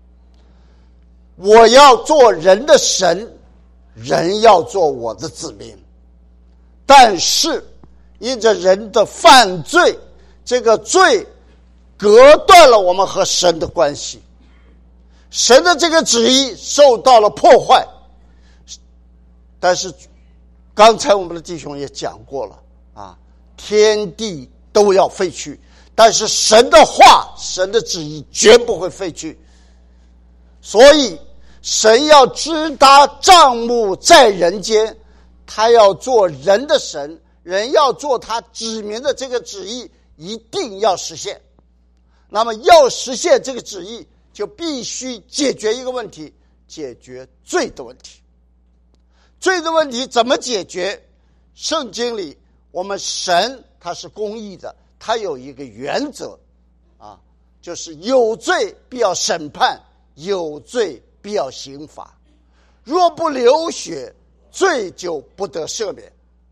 我要做人的神，人要做我的子民。但是因着人的犯罪，这个罪隔断了我们和神的关系，神的这个旨意受到了破坏。但是刚才我们的弟兄也讲过了啊，天地都要废去，但是神的话，神的旨意绝不会废去。所以神要支搭帐幕在人间，他要做人的神，人要做他指明的这个旨意一定要实现。那么要实现这个旨意，就必须解决一个问题，解决罪的问题。罪的问题怎么解决？圣经里我们神他是公义的，他有一个原则啊，就是有罪必要审判，有罪必要刑罚，若不流血，罪就不得赦免。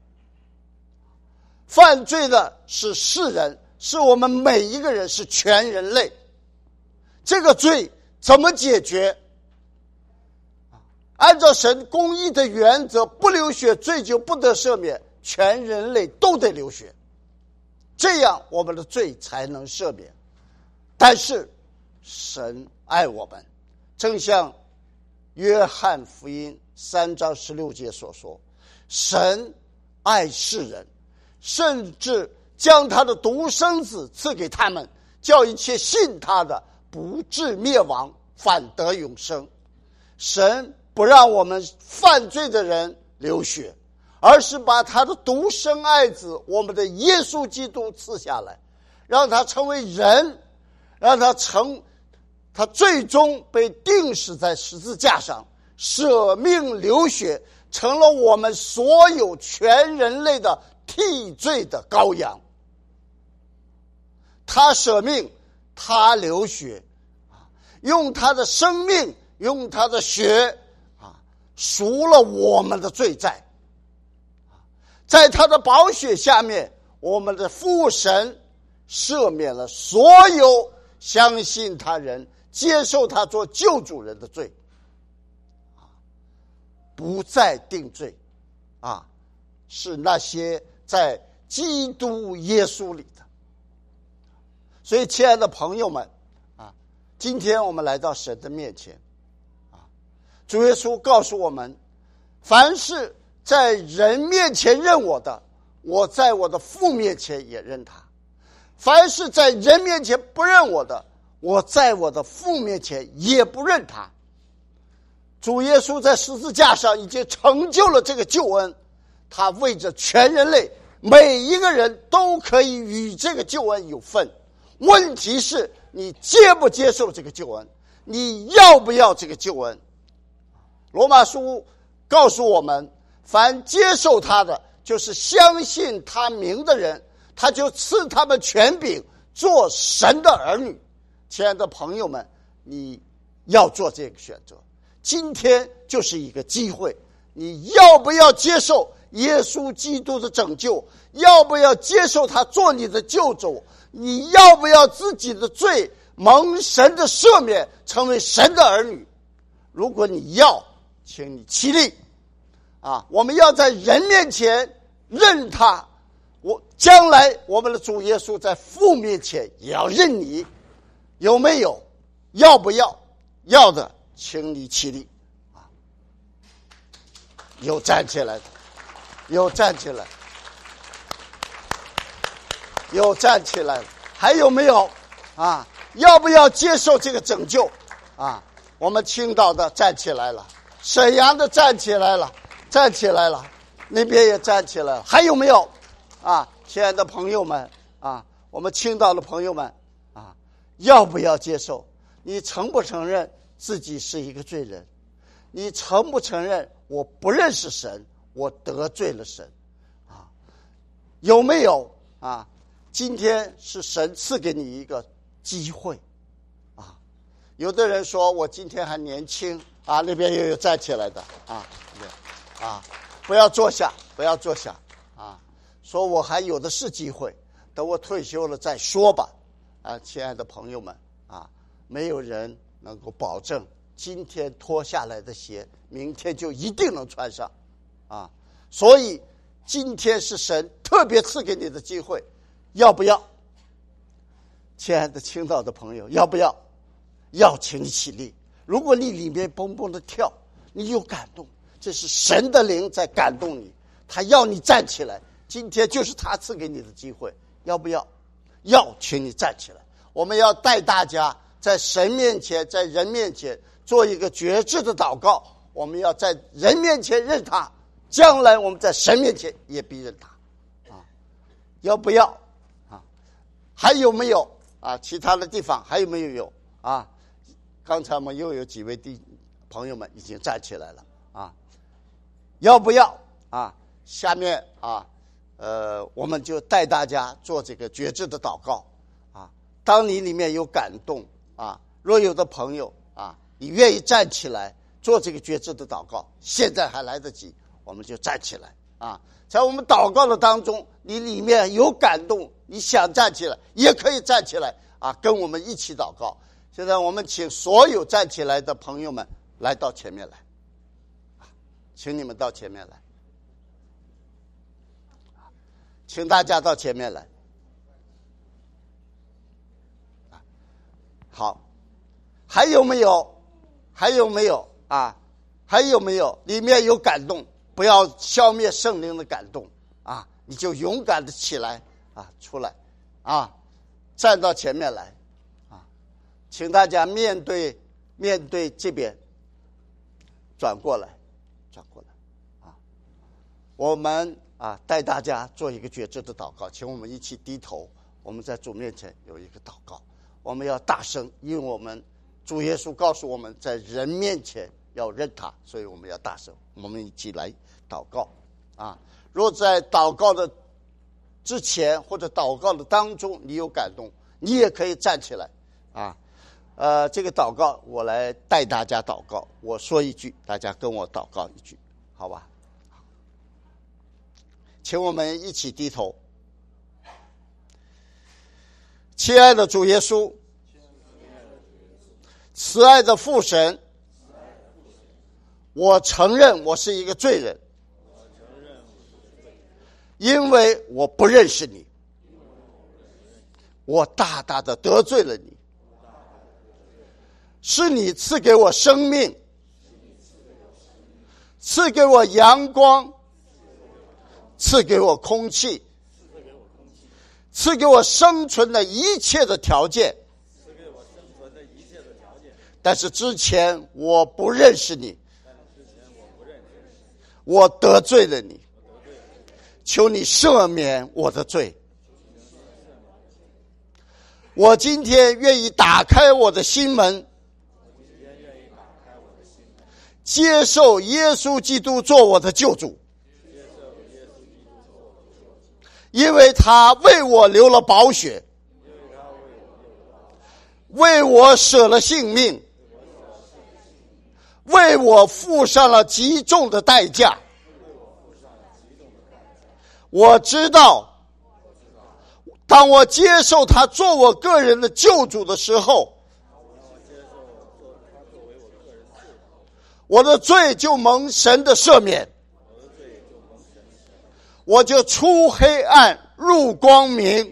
犯罪的是世人，是我们每一个人，是全人类。这个罪怎么解决？按照神公义的原则，不流血，罪就不得赦免，全人类都得流血，这样我们的罪才能赦免。但是神爱我们，正像约翰福音三章十六节所说，神爱世人，甚至将他的独生子赐给他们，叫一切信他的不至灭亡，反得永生。神不让我们犯罪的人流血，而是把他的独生爱子，我们的耶稣基督赐下来，让他成为人，让他成他最终被钉死在十字架上，舍命流血，成了我们所有全人类的替罪的羔羊。他舍命，他流血，用他的生命，用他的血啊，赎了我们的罪债。在他的宝血下面，我们的父神赦免了所有相信他人，接受他做救主人的罪，不再定罪啊，是那些在基督耶稣里的。所以亲爱的朋友们啊，今天我们来到神的面前啊，主耶稣告诉我们，凡是在人面前认我的，我在我的父面前也认他；凡是在人面前不认我的，我在我的父面前也不认他。主耶稣在十字架上已经成就了这个救恩，他为着全人类，每一个人都可以与这个救恩有份。问题是你接不接受这个救恩，你要不要这个救恩？罗马书告诉我们， 凡接受他的，就是相信他名的人，他就赐他们权柄做神的儿女。亲爱的朋友们，你要做这个选择，今天就是一个机会，你要不要接受耶稣基督的拯救？要不要接受他做你的救主？你要不要自己的罪蒙神的赦免，成为神的儿女？如果你要，请你起立啊！我们要在人面前认他，我将来我们的主耶稣在父面前也要认你，有没有？要不要？要的，请你起立啊！有站起来的，有站起来，有站起来的，还有没有啊？要不要接受这个拯救啊？我们青岛的站起来了，沈阳的站起来了，站起来了，那边也站起来了，还有没有啊？亲爱的朋友们啊，我们青岛的朋友们啊，要不要接受？你承不承认自己是一个罪人？你承不承认我不认识神，我得罪了神啊？有没有啊？今天是神赐给你一个机会啊！有的人说我今天还年轻啊，那边也有站起来的啊，啊，不要坐下，不要坐下啊！说我还有的是机会，等我退休了再说吧啊！亲爱的朋友们啊，没有人能够保证今天脱下来的鞋，明天就一定能穿上啊！所以今天是神特别赐给你的机会，要不要？亲爱的青岛的朋友，要不要？要，请你起立。如果你里面蹦蹦的跳，你有感动，这是神的灵在感动你，他要你站起来。今天就是他赐给你的机会，要不要？要，请你站起来。我们要带大家在神面前，在人面前做一个决志的祷告。我们要在人面前认他，将来我们在神面前也必认他啊！要不要啊？还有没有啊？其他的地方还有没有有啊？刚才我们又有几位弟朋友们已经站起来了啊！要不要啊？下面啊，呃，我们就带大家做这个决志的祷告啊。当你里面有感动啊，若有的朋友啊，你愿意站起来做这个决志的祷告，现在还来得及，我们就站起来啊！在我们祷告的当中，你里面有感动，你想站起来也可以站起来啊，跟我们一起祷告。现在我们请所有站起来的朋友们来到前面来，请你们到前面来，请大家到前面来。好，还有没有？还有没有啊？还有没有？里面有感动，不要消灭圣灵的感动啊！你就勇敢的起来啊，出来啊，站到前面来啊！请大家面对面对这边，转过来，转过来啊！我们啊带大家做一个决志的祷告，请我们一起低头，我们在主面前有一个祷告。我们要大声，因为我们主耶稣告诉我们在人面前要认他，所以我们要大声。我们一起来祷告啊！若在祷告的之前或者祷告的当中你有感动，你也可以站起来啊。呃，这个祷告我来带大家祷告，我说一句，大家跟我祷告一句，好吧？请我们一起低头。亲爱的主耶稣，慈爱的父神，我承认我是一个罪人，因为我不认识你，我大大的得罪了你，是你赐给我生命，赐给我阳光，赐给我空气，赐给我生存的一切的条件，但是之前我不认识你，我得罪了你，求你赦免我的罪。我今天愿意打开我的心门，接受耶稣基督做我的救主。 因为他为我流了宝血，为我舍了性命，为我付上了极重的代价。我知道，当我接受他做我个人的救主的时候，我的罪就蒙神的赦免，我就出黑暗入光明，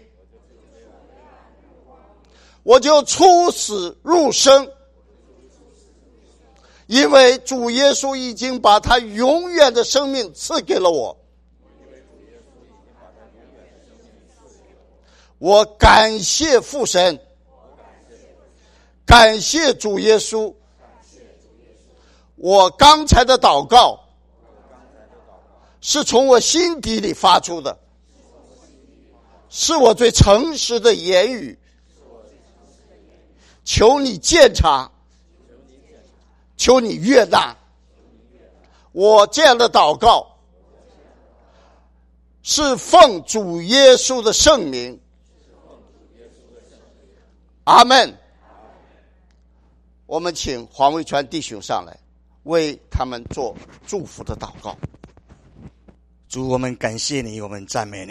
我就出死入生，因为主耶稣已经把他永远的生命赐给了我。我感谢父神，感谢主耶稣。我刚才的祷告是从我心底里发出的，是我最诚实的言语。求你鉴察，求你悦纳。我这样的祷告是奉主耶稣的圣名。阿们。我们请黄维全弟兄上来为他们做祝福的祷告。 主，我们感谢你，我们赞美你。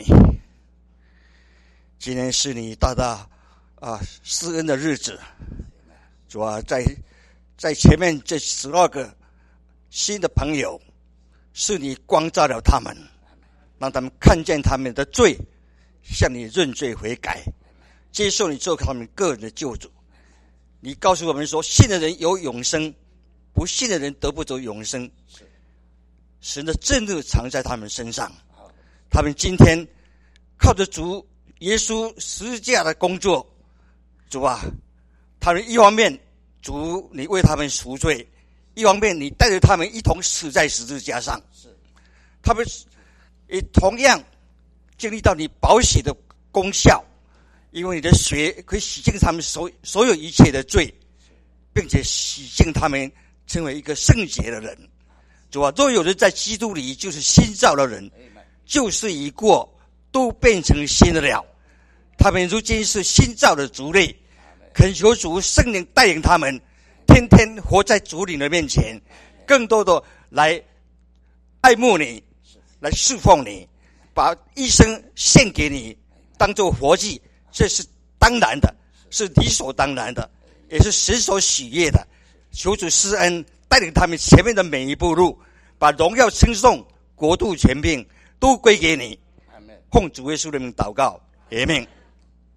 今天是你大大啊施恩的日子，主啊，在在前面这十二个新的朋友，是你光照了他们，让他们看见他们的罪，向你认罪悔改，接受你做他们个人的救主。你告诉我们说，信的人有永生，不信的人得不着永生。神的正怒藏在他们身上，他们今天靠着主耶稣十字架的工作，主啊，他们一方面主你为他们赎罪，一方面你带着他们一同死在十字架上，他们也同样经历到你宝血的功效，因为你的血可以洗净他们所所有一切的罪，并且洗净他们成为一个圣洁的人。主啊，若有人在基督里，就是新造的人，旧事已过，都变成新的了。他们如今是新造的族类，恳求主圣灵带领他们，天天活在主你的面前，更多的来爱慕你，来侍奉你，把一生献给你，当作活祭。这是当然的，是理所当然的，也是神所喜悦的。求主施恩，带领他们前面的每一步路，把荣耀称颂、国度权柄都归给你。奉主耶稣的名祷告，阿们。